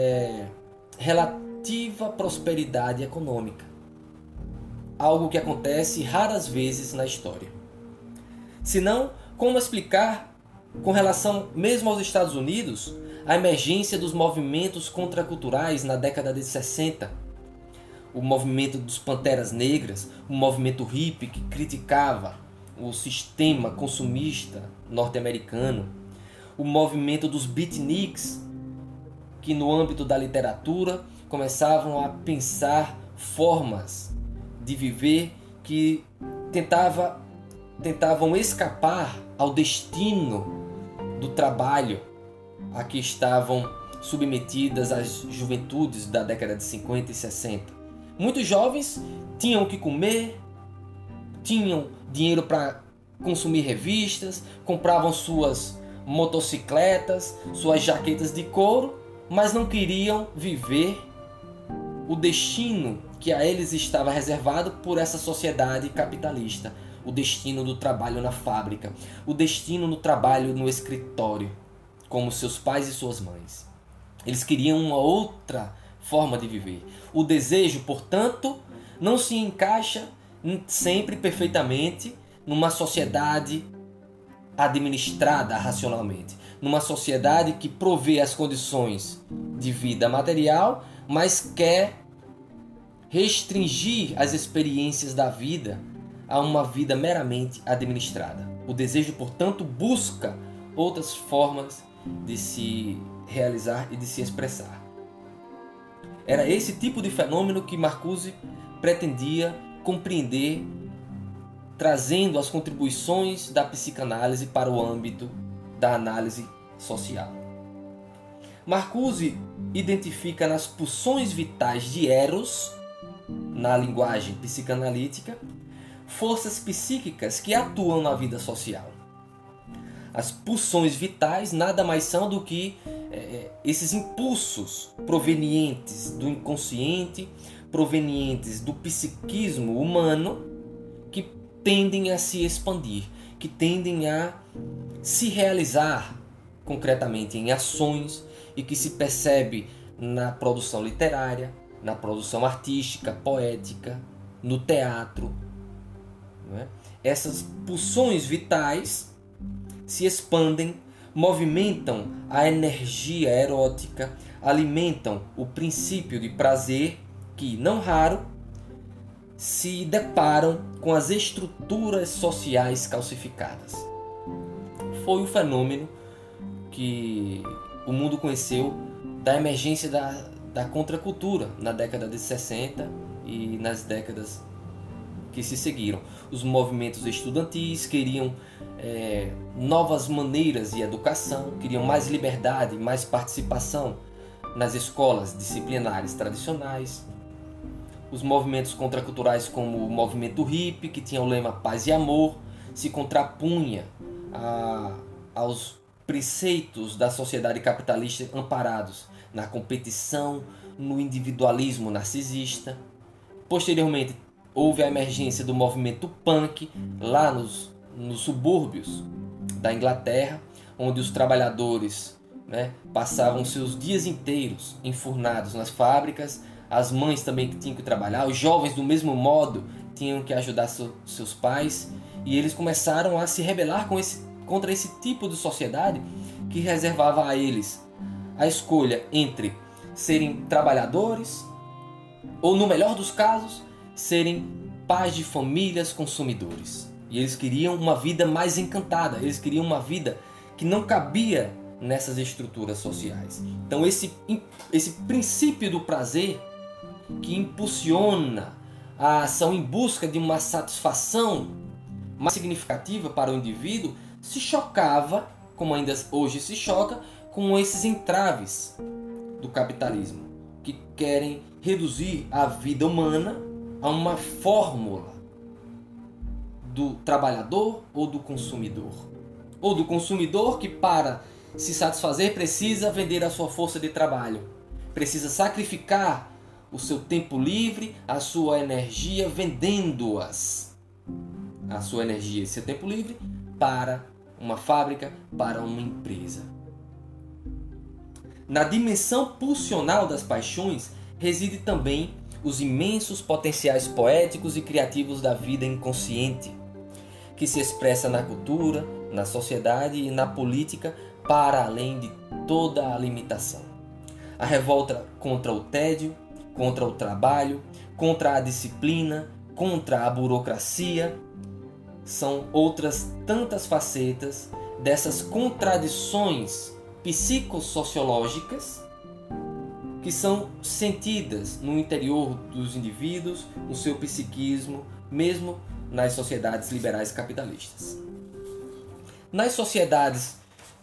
relativa prosperidade econômica. Algo que acontece raras vezes na história. Senão, como explicar, com relação mesmo aos Estados Unidos, a emergência dos movimentos contraculturais na década de 60, o movimento dos Panteras Negras, o movimento hippie que criticava o sistema consumista norte-americano, o movimento dos beatniks, que no âmbito da literatura começavam a pensar formas de viver que tentavam escapar ao destino do trabalho a que estavam submetidas as juventudes da década de 50 e 60. Muitos jovens tinham o que comer, tinham dinheiro para consumir revistas, compravam suas motocicletas, suas jaquetas de couro, mas não queriam viver o destino que a eles estava reservado por essa sociedade capitalista, o destino do trabalho na fábrica, o destino do trabalho no escritório, como seus pais e suas mães. Eles queriam uma outra forma de viver. O desejo, portanto, não se encaixa sempre perfeitamente numa sociedade administrada racionalmente, numa sociedade que provê as condições de vida material, mas quer restringir as experiências da vida a uma vida meramente administrada. O desejo, portanto, busca outras formas de se realizar e de se expressar. Era esse tipo de fenômeno que Marcuse pretendia compreender, trazendo as contribuições da psicanálise para o âmbito da análise social. Marcuse identifica nas pulsões vitais de Eros, na linguagem psicanalítica, forças psíquicas que atuam na vida social. As pulsões vitais nada mais são do que esses impulsos provenientes do inconsciente, provenientes do psiquismo humano, que tendem a se expandir, que tendem a se realizar concretamente em ações e que se percebe na produção literária, na produção artística, poética, no teatro. Não é? Essas pulsões vitais se expandem, movimentam a energia erótica, alimentam o princípio de prazer que, não raro, se deparam com as estruturas sociais calcificadas. Foi o fenômeno que o mundo conheceu da emergência da contracultura na década de 60 e nas décadas que se seguiram. Os movimentos estudantis queriam novas maneiras de educação, queriam mais liberdade, mais participação nas escolas disciplinares tradicionais. Os movimentos contraculturais, como o movimento hippie, que tinha o lema paz e amor, se contrapunha aos preceitos da sociedade capitalista amparados na competição, no individualismo narcisista. Posteriormente, houve a emergência do movimento punk lá nos subúrbios da Inglaterra, onde os trabalhadores passavam seus dias inteiros enfurnados nas fábricas, as mães também que tinham que trabalhar, os jovens do mesmo modo tinham que ajudar seus pais, e eles começaram a se rebelar contra esse tipo de sociedade que reservava a eles a escolha entre serem trabalhadores ou, no melhor dos casos, serem pais de famílias consumidores. E eles queriam uma vida mais encantada, eles queriam uma vida que não cabia nessas estruturas sociais. Então esse princípio do prazer que impulsiona a ação em busca de uma satisfação mais significativa para o indivíduo se chocava, como ainda hoje se choca, com esses entraves do capitalismo, que querem reduzir a vida humana a uma fórmula do trabalhador ou do consumidor. Ou do consumidor que, para se satisfazer, precisa vender a sua força de trabalho, precisa sacrificar o seu tempo livre, a sua energia, vendendo-as, a sua energia e seu tempo livre, para uma fábrica, para uma empresa. Na dimensão pulsional das paixões reside também os imensos potenciais poéticos e criativos da vida inconsciente, que se expressa na cultura, na sociedade e na política para além de toda a limitação. A revolta contra o tédio, contra o trabalho, contra a disciplina, contra a burocracia, são outras tantas facetas dessas contradições psicossociológicas que são sentidas no interior dos indivíduos, no seu psiquismo, mesmo nas sociedades liberais capitalistas. Nas sociedades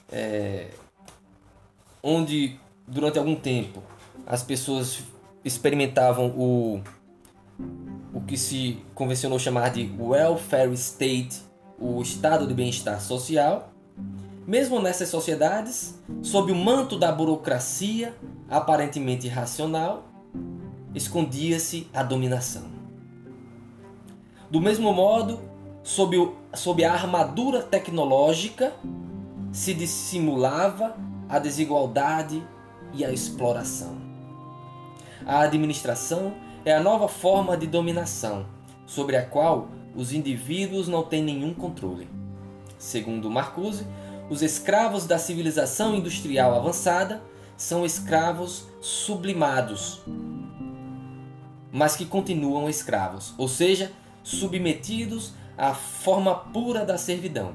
onde durante algum tempo as pessoas experimentavam o que se convencionou chamar de welfare state, o estado de bem-estar social, mesmo nessas sociedades, sob o manto da burocracia aparentemente irracional, escondia-se a dominação. Do mesmo modo, sob a armadura tecnológica, se dissimulava a desigualdade e a exploração. A administração é a nova forma de dominação, sobre a qual os indivíduos não têm nenhum controle. Segundo Marcuse, os escravos da civilização industrial avançada são escravos sublimados, mas que continuam escravos, ou seja, submetidos à forma pura da servidão.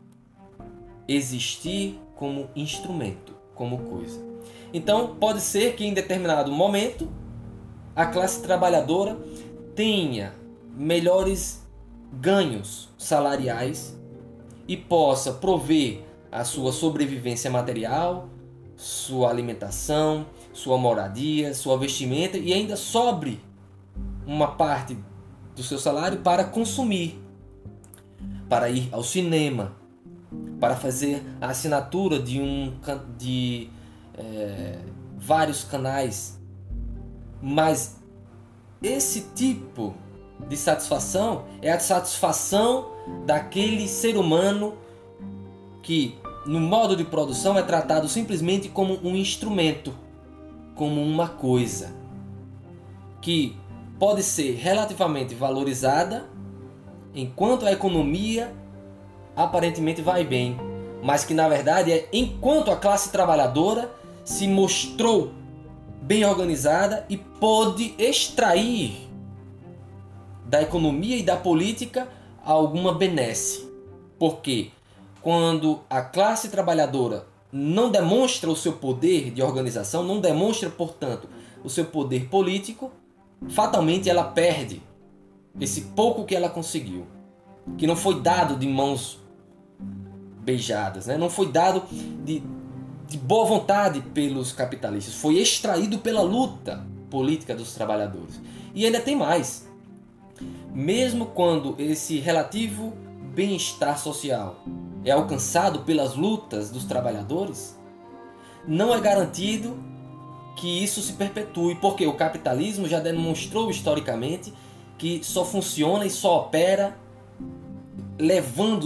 Existir como instrumento, como coisa. Então, pode ser que em determinado momento a classe trabalhadora tenha melhores ganhos salariais e possa prover a sua sobrevivência material, sua alimentação, sua moradia, sua vestimenta, e ainda sobre uma parte do seu salário para consumir, para ir ao cinema, para fazer a assinatura de vários canais. Mas esse tipo de satisfação é a satisfação daquele ser humano que, no modo de produção, é tratado simplesmente como um instrumento, como uma coisa, que pode ser relativamente valorizada enquanto a economia aparentemente vai bem, mas que na verdade é enquanto a classe trabalhadora se mostrou bem organizada e pôde extrair da economia e da política alguma benesse. Porque quando a classe trabalhadora não demonstra o seu poder de organização, não demonstra, portanto, o seu poder político, fatalmente ela perde esse pouco que ela conseguiu, que não foi dado de mãos beijadas, né? Não foi dado de boa vontade pelos capitalistas, foi extraído pela luta política dos trabalhadores. E ainda tem mais. Mesmo quando esse relativo bem-estar social é alcançado pelas lutas dos trabalhadores, não é garantido que isso se perpetue, porque o capitalismo já demonstrou historicamente que só funciona e só opera levando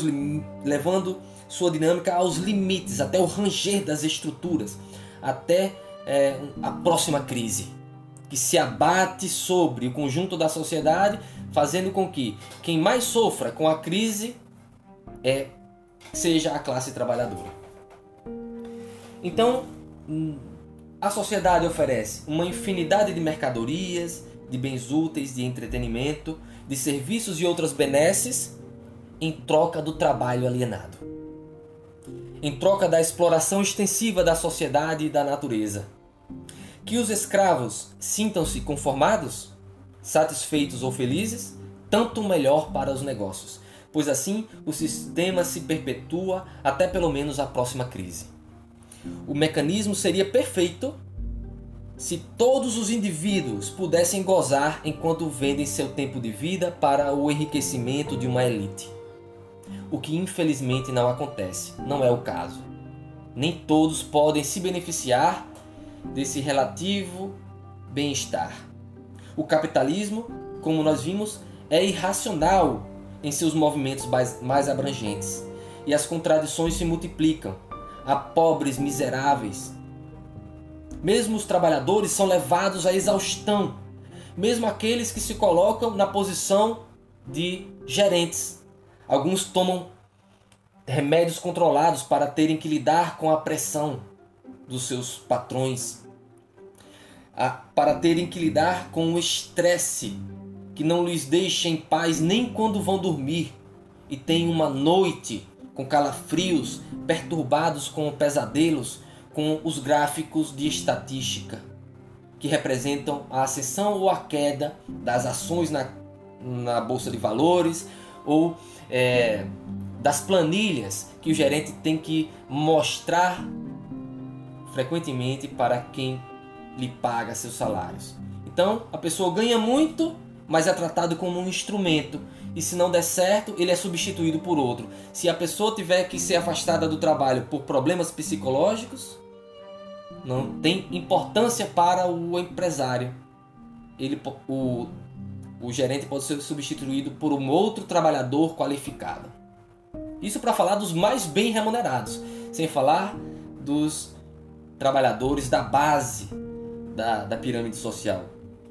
sua dinâmica aos limites, até o ranger das estruturas, até a próxima crise, que se abate sobre o conjunto da sociedade, fazendo com que quem mais sofra com a crise seja a classe trabalhadora. Então, a sociedade oferece uma infinidade de mercadorias, de bens úteis, de entretenimento, de serviços e outras benesses em troca do trabalho alienado, em troca da exploração extensiva da sociedade e da natureza. Que os escravos sintam-se conformados, satisfeitos ou felizes, tanto melhor para os negócios, pois assim o sistema se perpetua até pelo menos a próxima crise. O mecanismo seria perfeito se todos os indivíduos pudessem gozar enquanto vendem seu tempo de vida para o enriquecimento de uma elite. O que infelizmente não acontece, não é o caso. Nem todos podem se beneficiar desse relativo bem-estar. O capitalismo, como nós vimos, é irracional em seus movimentos mais abrangentes, e as contradições se multiplicam. Há pobres miseráveis. Mesmo os trabalhadores são levados à exaustão, mesmo aqueles que se colocam na posição de gerentes. Alguns tomam remédios controlados para terem que lidar com a pressão dos seus patrões, para terem que lidar com o estresse que não lhes deixa em paz nem quando vão dormir, e tem uma noite com calafrios, perturbados com pesadelos, com os gráficos de estatística, que representam a ascensão ou a queda das ações na Bolsa de Valores, ou das planilhas que o gerente tem que mostrar frequentemente para quem lhe paga seus salários. Então, a pessoa ganha muito, mas é tratado como um instrumento. E se não der certo, ele é substituído por outro. Se a pessoa tiver que ser afastada do trabalho por problemas psicológicos, não tem importância para o empresário. O gerente pode ser substituído por um outro trabalhador qualificado. Isso para falar dos mais bem remunerados, sem falar dos trabalhadores da base da pirâmide social.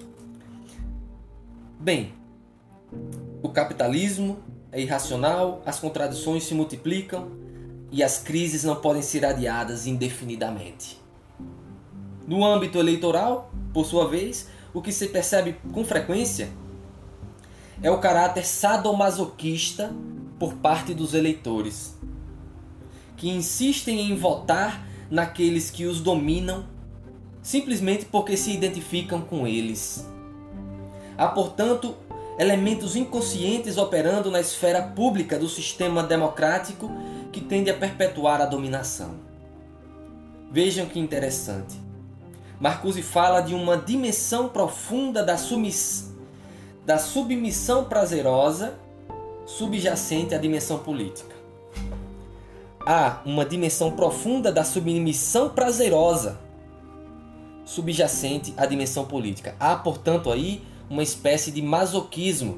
Bem, o capitalismo é irracional, as contradições se multiplicam e as crises não podem ser adiadas indefinidamente. No âmbito eleitoral, por sua vez, o que se percebe com frequência é o caráter sadomasoquista por parte dos eleitores, que insistem em votar naqueles que os dominam simplesmente porque se identificam com eles. Há, portanto, elementos inconscientes operando na esfera pública do sistema democrático que tende a perpetuar a dominação. Vejam que interessante. Marcuse fala de uma dimensão profunda da submissão prazerosa subjacente à dimensão política. Há uma dimensão profunda da submissão prazerosa subjacente à dimensão política. Há, portanto, aí uma espécie de masoquismo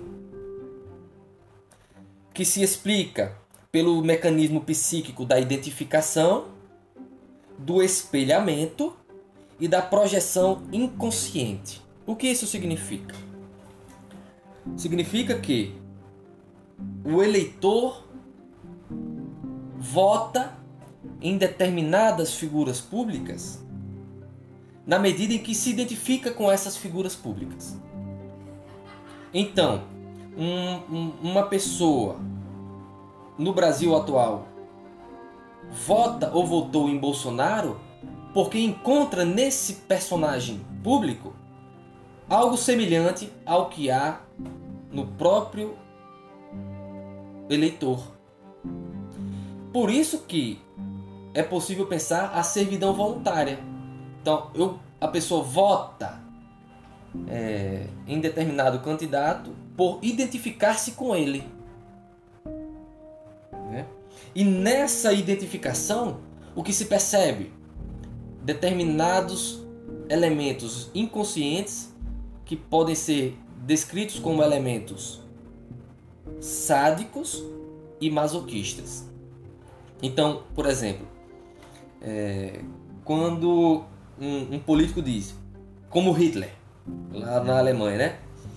que se explica pelo mecanismo psíquico da identificação, do espelhamento e da projeção inconsciente. O que isso significa? Significa que o eleitor vota em determinadas figuras públicas na medida em que se identifica com essas figuras públicas. Então, uma pessoa no Brasil atual vota ou votou em Bolsonaro porque encontra nesse personagem público algo semelhante ao que há no próprio eleitor. Por isso que é possível pensar a servidão voluntária. Então, a pessoa vota em determinado candidato por identificar-se com ele. Né? E nessa identificação, o que se percebe? Determinados elementos inconscientes que podem ser descritos como elementos sádicos e masoquistas. Então, por exemplo, quando um político diz, como Hitler, lá na Alemanha, né?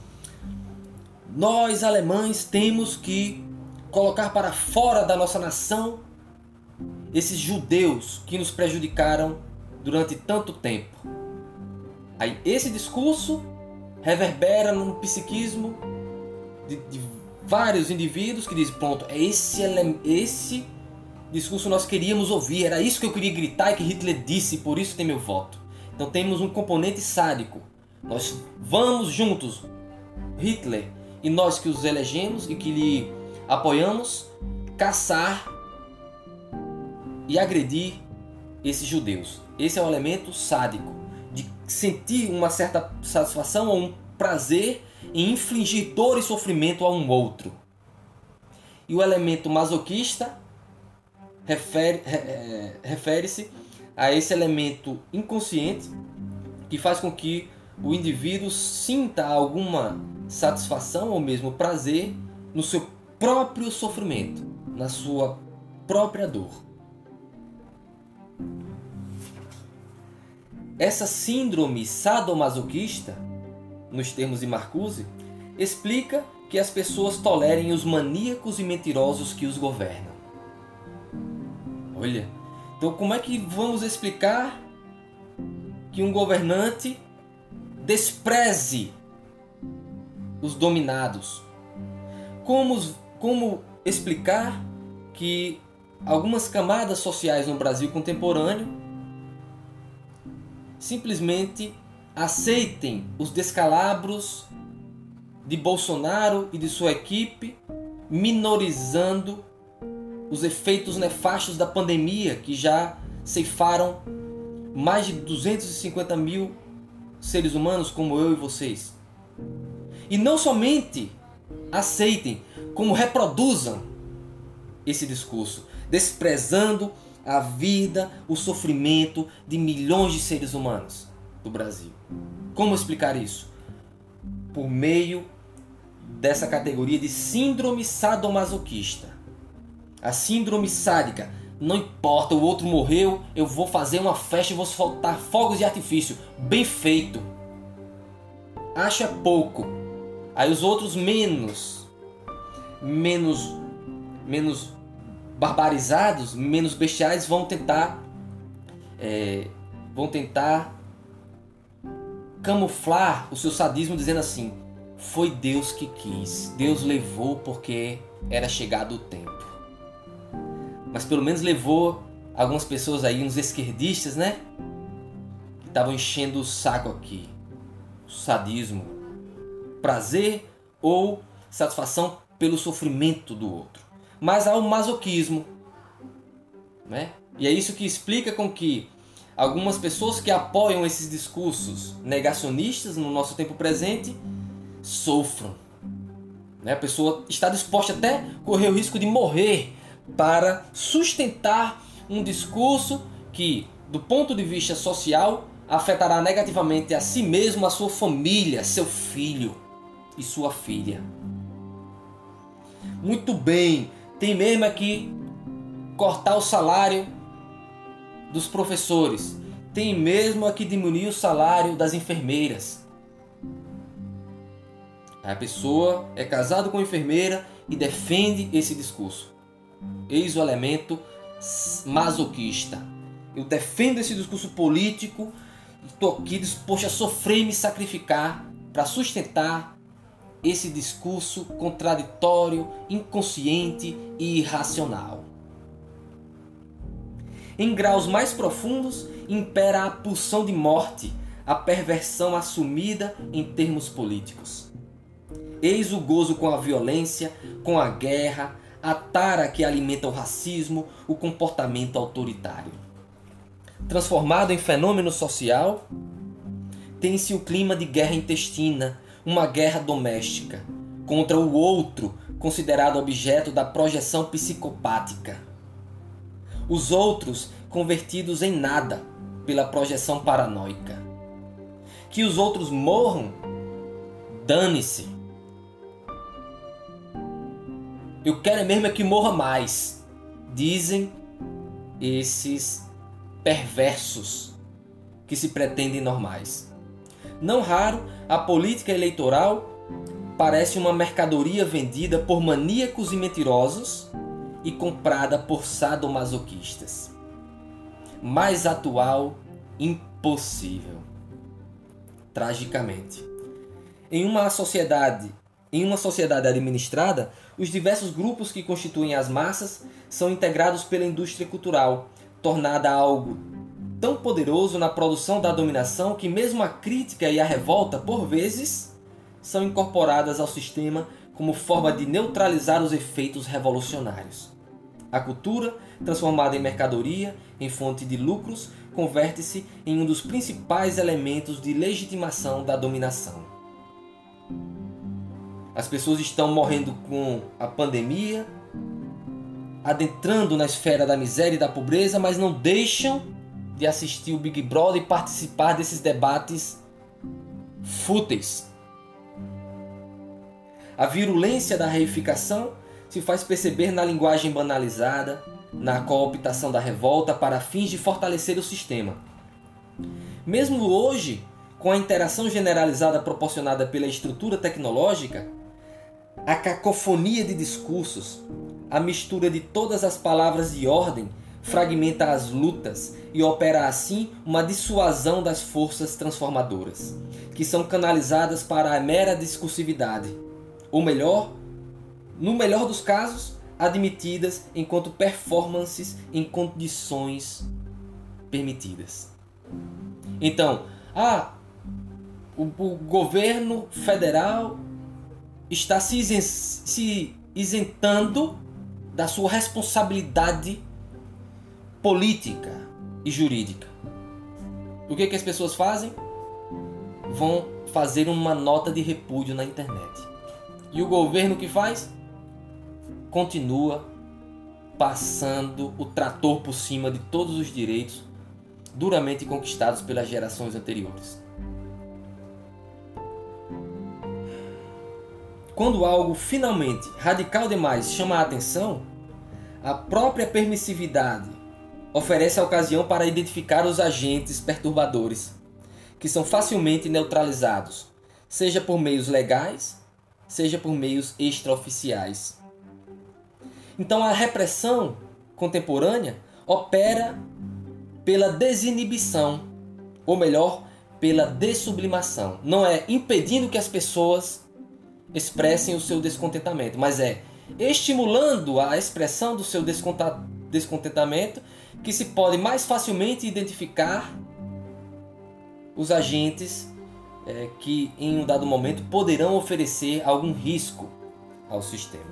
Nós, alemães, temos que colocar para fora da nossa nação esses judeus que nos prejudicaram durante tanto tempo. Aí esse discurso reverbera no psiquismo de vários indivíduos que dizem, pronto, é esse discurso nós queríamos ouvir, era isso que eu queria gritar e que Hitler disse, por isso tem meu voto. Então temos um componente sádico. Nós vamos juntos, Hitler e nós que os elegemos e que lhe apoiamos, caçar e agredir esses judeus. Esse é o elemento sádico, de sentir uma certa satisfação ou um prazer em infligir dor e sofrimento a um outro. E o elemento masoquista refere-se a esse elemento inconsciente que faz com que o indivíduo sinta alguma satisfação ou mesmo prazer no seu próprio sofrimento, na sua própria dor. Essa síndrome sadomasoquista, nos termos de Marcuse, explica que as pessoas tolerem os maníacos e mentirosos que os governam. Olha, então como é que vamos explicar que um governante despreze os dominados? Como explicar que algumas camadas sociais no Brasil contemporâneo simplesmente aceitem os descalabros de Bolsonaro e de sua equipe, minorizando os efeitos nefastos da pandemia que já ceifaram mais de 250 mil seres humanos como eu e vocês. E não somente aceitem, como reproduzam esse discurso, desprezando a vida, o sofrimento de milhões de seres humanos do Brasil. Como explicar isso? Por meio dessa categoria de síndrome sadomasoquista. A síndrome sádica. Não importa, o outro morreu, eu vou fazer uma festa e vou soltar fogos de artifício. Bem feito. Acha pouco. Aí os outros menos barbarizados, menos bestiais, vão tentar camuflar o seu sadismo dizendo assim: foi Deus que quis, Deus levou porque era chegado o tempo. Mas pelo menos levou algumas pessoas aí, uns esquerdistas, né? Que estavam enchendo o saco aqui. O sadismo, prazer ou satisfação pelo sofrimento do outro. Mas há o masoquismo, né? E é isso que explica com que algumas pessoas que apoiam esses discursos negacionistas no nosso tempo presente sofram, né? A pessoa está disposta até a correr o risco de morrer para sustentar um discurso que, do ponto de vista social, afetará negativamente a si mesmo, a sua família, seu filho e sua filha. Muito bem, tem mesmo aqui cortar o salário dos professores, tem mesmo aqui diminuir o salário das enfermeiras. A pessoa é casada com uma enfermeira e defende esse discurso. Eis o elemento masoquista. Eu defendo esse discurso político e estou aqui disposto a sofrer e me sacrificar para sustentar esse discurso contraditório, inconsciente e irracional. Em graus mais profundos, impera a pulsão de morte, a perversão assumida em termos políticos. Eis o gozo com a violência, com a guerra, a tara que alimenta o racismo, o comportamento autoritário. Transformado em fenômeno social, tem-se o clima de guerra intestina, uma guerra doméstica, contra o outro, considerado objeto da projeção psicopática. Os outros convertidos em nada pela projeção paranoica. Que os outros morram, dane-se. Eu quero mesmo é que morra mais, dizem esses perversos que se pretendem normais. Não raro, a política eleitoral parece uma mercadoria vendida por maníacos e mentirosos e comprada por sadomasoquistas. Mais atual, impossível. Tragicamente. Em uma sociedade administrada, os diversos grupos que constituem as massas são integrados pela indústria cultural, tornada algo tão poderoso na produção da dominação que mesmo a crítica e a revolta, por vezes, são incorporadas ao sistema como forma de neutralizar os efeitos revolucionários. A cultura, transformada em mercadoria, em fonte de lucros, converte-se em um dos principais elementos de legitimação da dominação. As pessoas estão morrendo com a pandemia, adentrando na esfera da miséria e da pobreza, mas não deixam de assistir o Big Brother e participar desses debates fúteis. A virulência da reificação se faz perceber na linguagem banalizada, na cooptação da revolta para fins de fortalecer o sistema. Mesmo hoje, com a interação generalizada proporcionada pela estrutura tecnológica, a cacofonia de discursos, a mistura de todas as palavras de ordem fragmenta as lutas e opera assim uma dissuasão das forças transformadoras, que são canalizadas para a mera discursividade. Ou melhor, no melhor dos casos, admitidas enquanto performances em condições permitidas. Então, o governo federal está se isentando da sua responsabilidade política e jurídica. O que as pessoas fazem? Vão fazer uma nota de repúdio na internet. E o governo que faz? Continua passando o trator por cima de todos os direitos duramente conquistados pelas gerações anteriores. Quando algo finalmente radical demais chama a atenção, a própria permissividade oferece a ocasião para identificar os agentes perturbadores, que são facilmente neutralizados, seja por meios legais, seja por meios extraoficiais. Então a repressão contemporânea opera pela desinibição, ou melhor, pela dessublimação. Não é impedindo que as pessoas expressem o seu descontentamento, mas é estimulando a expressão do seu descontentamento, que se pode mais facilmente identificar os agentes que em um dado momento poderão oferecer algum risco ao sistema.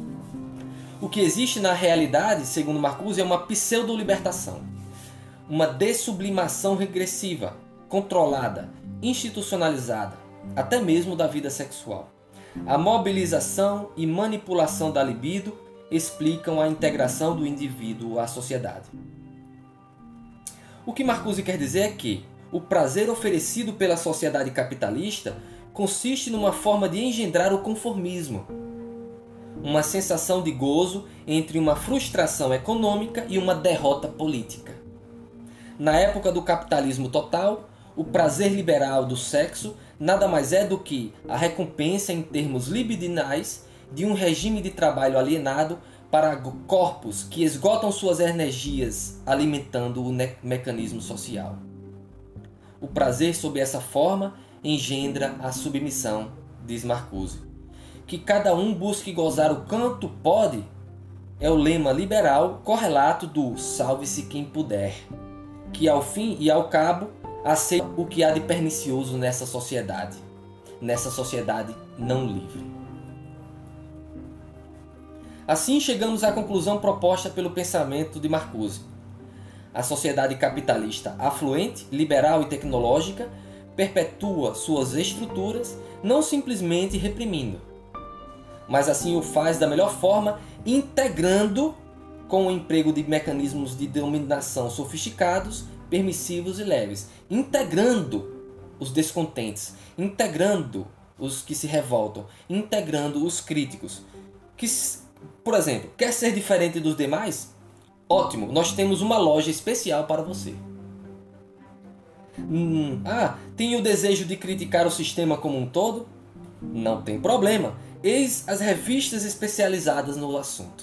O que existe na realidade, segundo Marcuse, é uma pseudo-libertação, uma dessublimação regressiva, controlada, institucionalizada, até mesmo da vida sexual. A mobilização e manipulação da libido explicam a integração do indivíduo à sociedade. O que Marcuse quer dizer é que o prazer oferecido pela sociedade capitalista consiste numa forma de engendrar o conformismo, uma sensação de gozo entre uma frustração econômica e uma derrota política. Na época do capitalismo total, o prazer liberal do sexo nada mais é do que a recompensa em termos libidinais de um regime de trabalho alienado para corpos que esgotam suas energias alimentando o mecanismo social. O prazer sob essa forma engendra a submissão, diz Marcuse. Que cada um busque gozar o quanto pode é o lema liberal correlato do salve-se quem puder, que ao fim e ao cabo aceita o que há de pernicioso nessa sociedade não livre. Assim chegamos à conclusão proposta pelo pensamento de Marcuse. A sociedade capitalista afluente, liberal e tecnológica perpetua suas estruturas não simplesmente reprimindo, mas assim o faz da melhor forma, integrando com o emprego de mecanismos de dominação sofisticados, permissivos e leves, integrando os descontentes, integrando os que se revoltam, integrando os críticos. Que, por exemplo, quer ser diferente dos demais? Ótimo, nós temos uma loja especial para você. Tem o desejo de criticar o sistema como um todo? Não tem problema. Eis as revistas especializadas no assunto.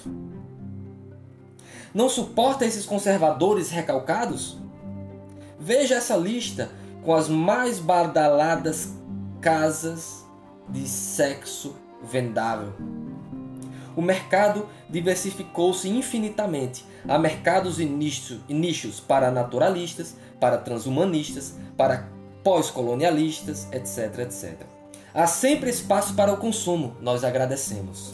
Não suporta esses conservadores recalcados? Veja essa lista com as mais badaladas casas de sexo vendável. O mercado diversificou-se infinitamente. Há mercados e nichos para naturalistas, para transhumanistas, para pós-colonialistas, etc, etc. Há sempre espaço para o consumo, nós agradecemos.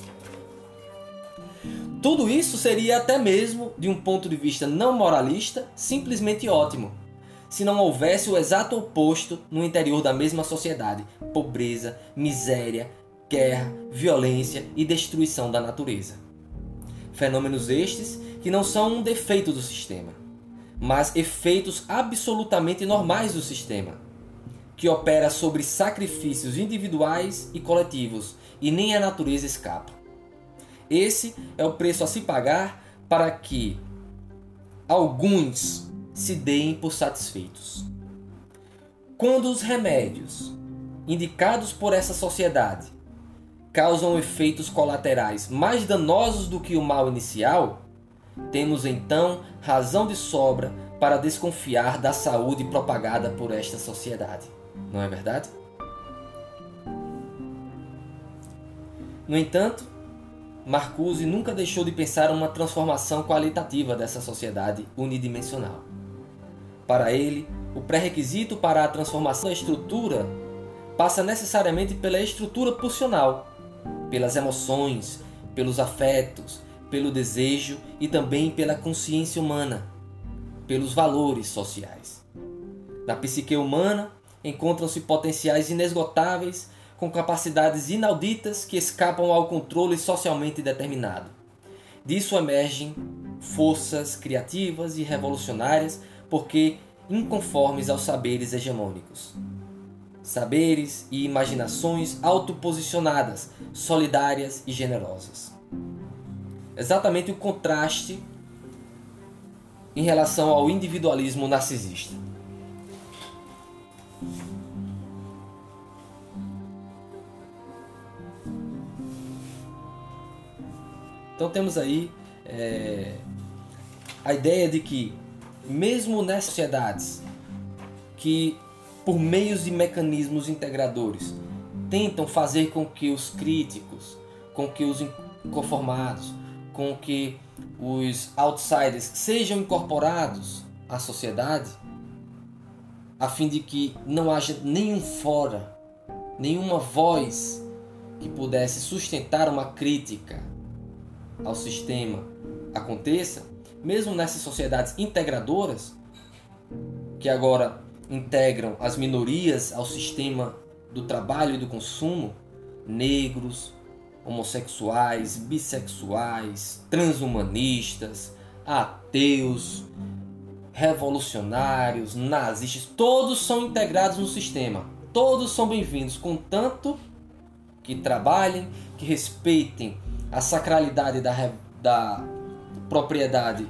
Tudo isso seria até mesmo, de um ponto de vista não moralista, simplesmente ótimo, se não houvesse o exato oposto no interior da mesma sociedade: pobreza, miséria, guerra, violência e destruição da natureza. Fenômenos estes que não são um defeito do sistema, mas efeitos absolutamente normais do sistema, que opera sobre sacrifícios individuais e coletivos, e nem a natureza escapa. Esse é o preço a se pagar para que alguns se deem por satisfeitos. Quando os remédios indicados por essa sociedade causam efeitos colaterais mais danosos do que o mal inicial, temos então razão de sobra para desconfiar da saúde propagada por esta sociedade. Não é verdade? No entanto, Marcuse nunca deixou de pensar uma transformação qualitativa dessa sociedade unidimensional. Para ele, o pré-requisito para a transformação da estrutura passa necessariamente pela estrutura pulsional, pelas emoções, pelos afetos, pelo desejo e também pela consciência humana, pelos valores sociais. Na psique humana encontram-se potenciais inesgotáveis com capacidades inauditas que escapam ao controle socialmente determinado. Disso emergem forças criativas e revolucionárias porque inconformes aos saberes hegemônicos. Saberes e imaginações autoposicionadas, solidárias e generosas. Exatamente o contraste em relação ao individualismo narcisista. Então temos aí a ideia de que, mesmo nessas sociedades que, por meios de mecanismos integradores, tentam fazer com que os críticos, com que os inconformados, com que os outsiders sejam incorporados à sociedade, a fim de que não haja nenhum fora, nenhuma voz que pudesse sustentar uma crítica ao sistema aconteça, mesmo nessas sociedades integradoras, que agora integram as minorias ao sistema do trabalho e do consumo, negros, homossexuais, bissexuais, transhumanistas, ateus, revolucionários, nazistas, todos são integrados no sistema. Todos são bem-vindos, contanto que trabalhem, que respeitem a sacralidade da propriedade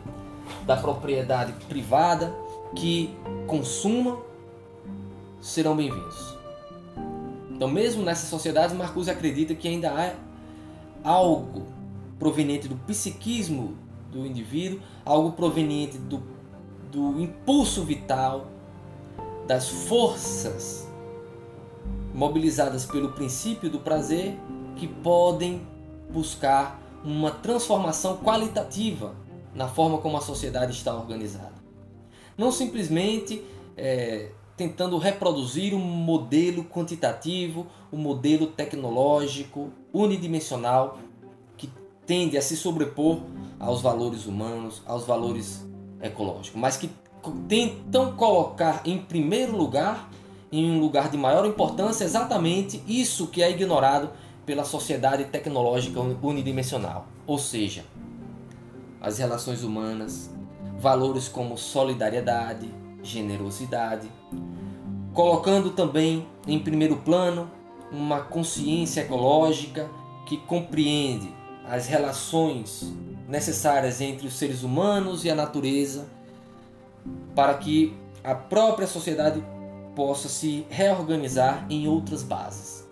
privada, que consumam, serão bem-vindos. Então, mesmo nessas sociedades, Marcuse acredita que ainda há algo proveniente do psiquismo do indivíduo, algo proveniente do impulso vital, das forças mobilizadas pelo princípio do prazer, que podem buscar uma transformação qualitativa na forma como a sociedade está organizada. Não simplesmente tentando reproduzir um modelo quantitativo, um modelo tecnológico, unidimensional, que tende a se sobrepor aos valores humanos, aos valores ecológicos, mas que tentam colocar em primeiro lugar, em um lugar de maior importância, exatamente isso que é ignorado pela sociedade tecnológica unidimensional, ou seja, as relações humanas, valores como solidariedade, generosidade, colocando também em primeiro plano uma consciência ecológica que compreende as relações necessárias entre os seres humanos e a natureza, para que a própria sociedade possa se reorganizar em outras bases.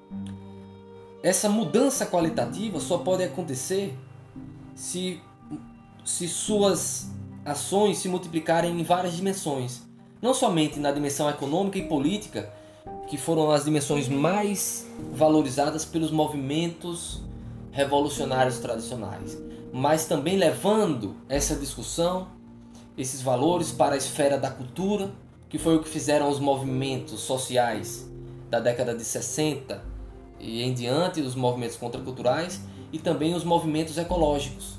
Essa mudança qualitativa só pode acontecer se suas ações se multiplicarem em várias dimensões, não somente na dimensão econômica e política, que foram as dimensões mais valorizadas pelos movimentos revolucionários tradicionais, mas também levando essa discussão, esses valores, para a esfera da cultura, que foi o que fizeram os movimentos sociais da década de 60 e em diante, os movimentos contraculturais, e também os movimentos ecológicos.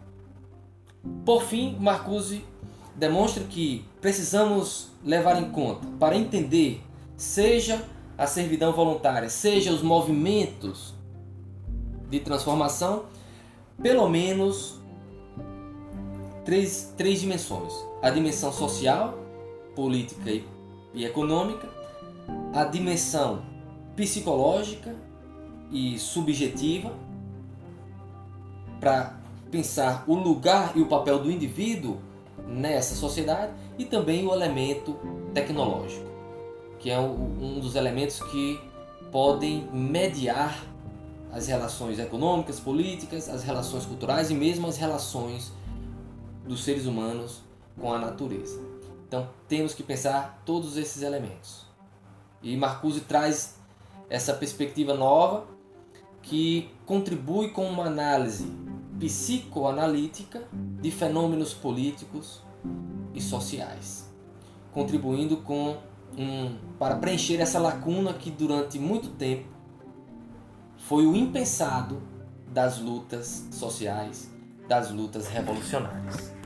Por fim, Marcuse demonstra que precisamos levar em conta, para entender, seja a servidão voluntária, seja os movimentos de transformação, pelo menos três dimensões: a dimensão social, política e econômica, a dimensão psicológica e subjetiva, para pensar o lugar e o papel do indivíduo nessa sociedade, e também o elemento tecnológico, que é um dos elementos que podem mediar as relações econômicas, políticas, as relações culturais e mesmo as relações dos seres humanos com a natureza. Então temos que pensar todos esses elementos. E Marcuse traz essa perspectiva nova, que contribui com uma análise psicoanalítica de fenômenos políticos e sociais, contribuindo para preencher essa lacuna que durante muito tempo foi o impensado das lutas sociais, das lutas revolucionárias.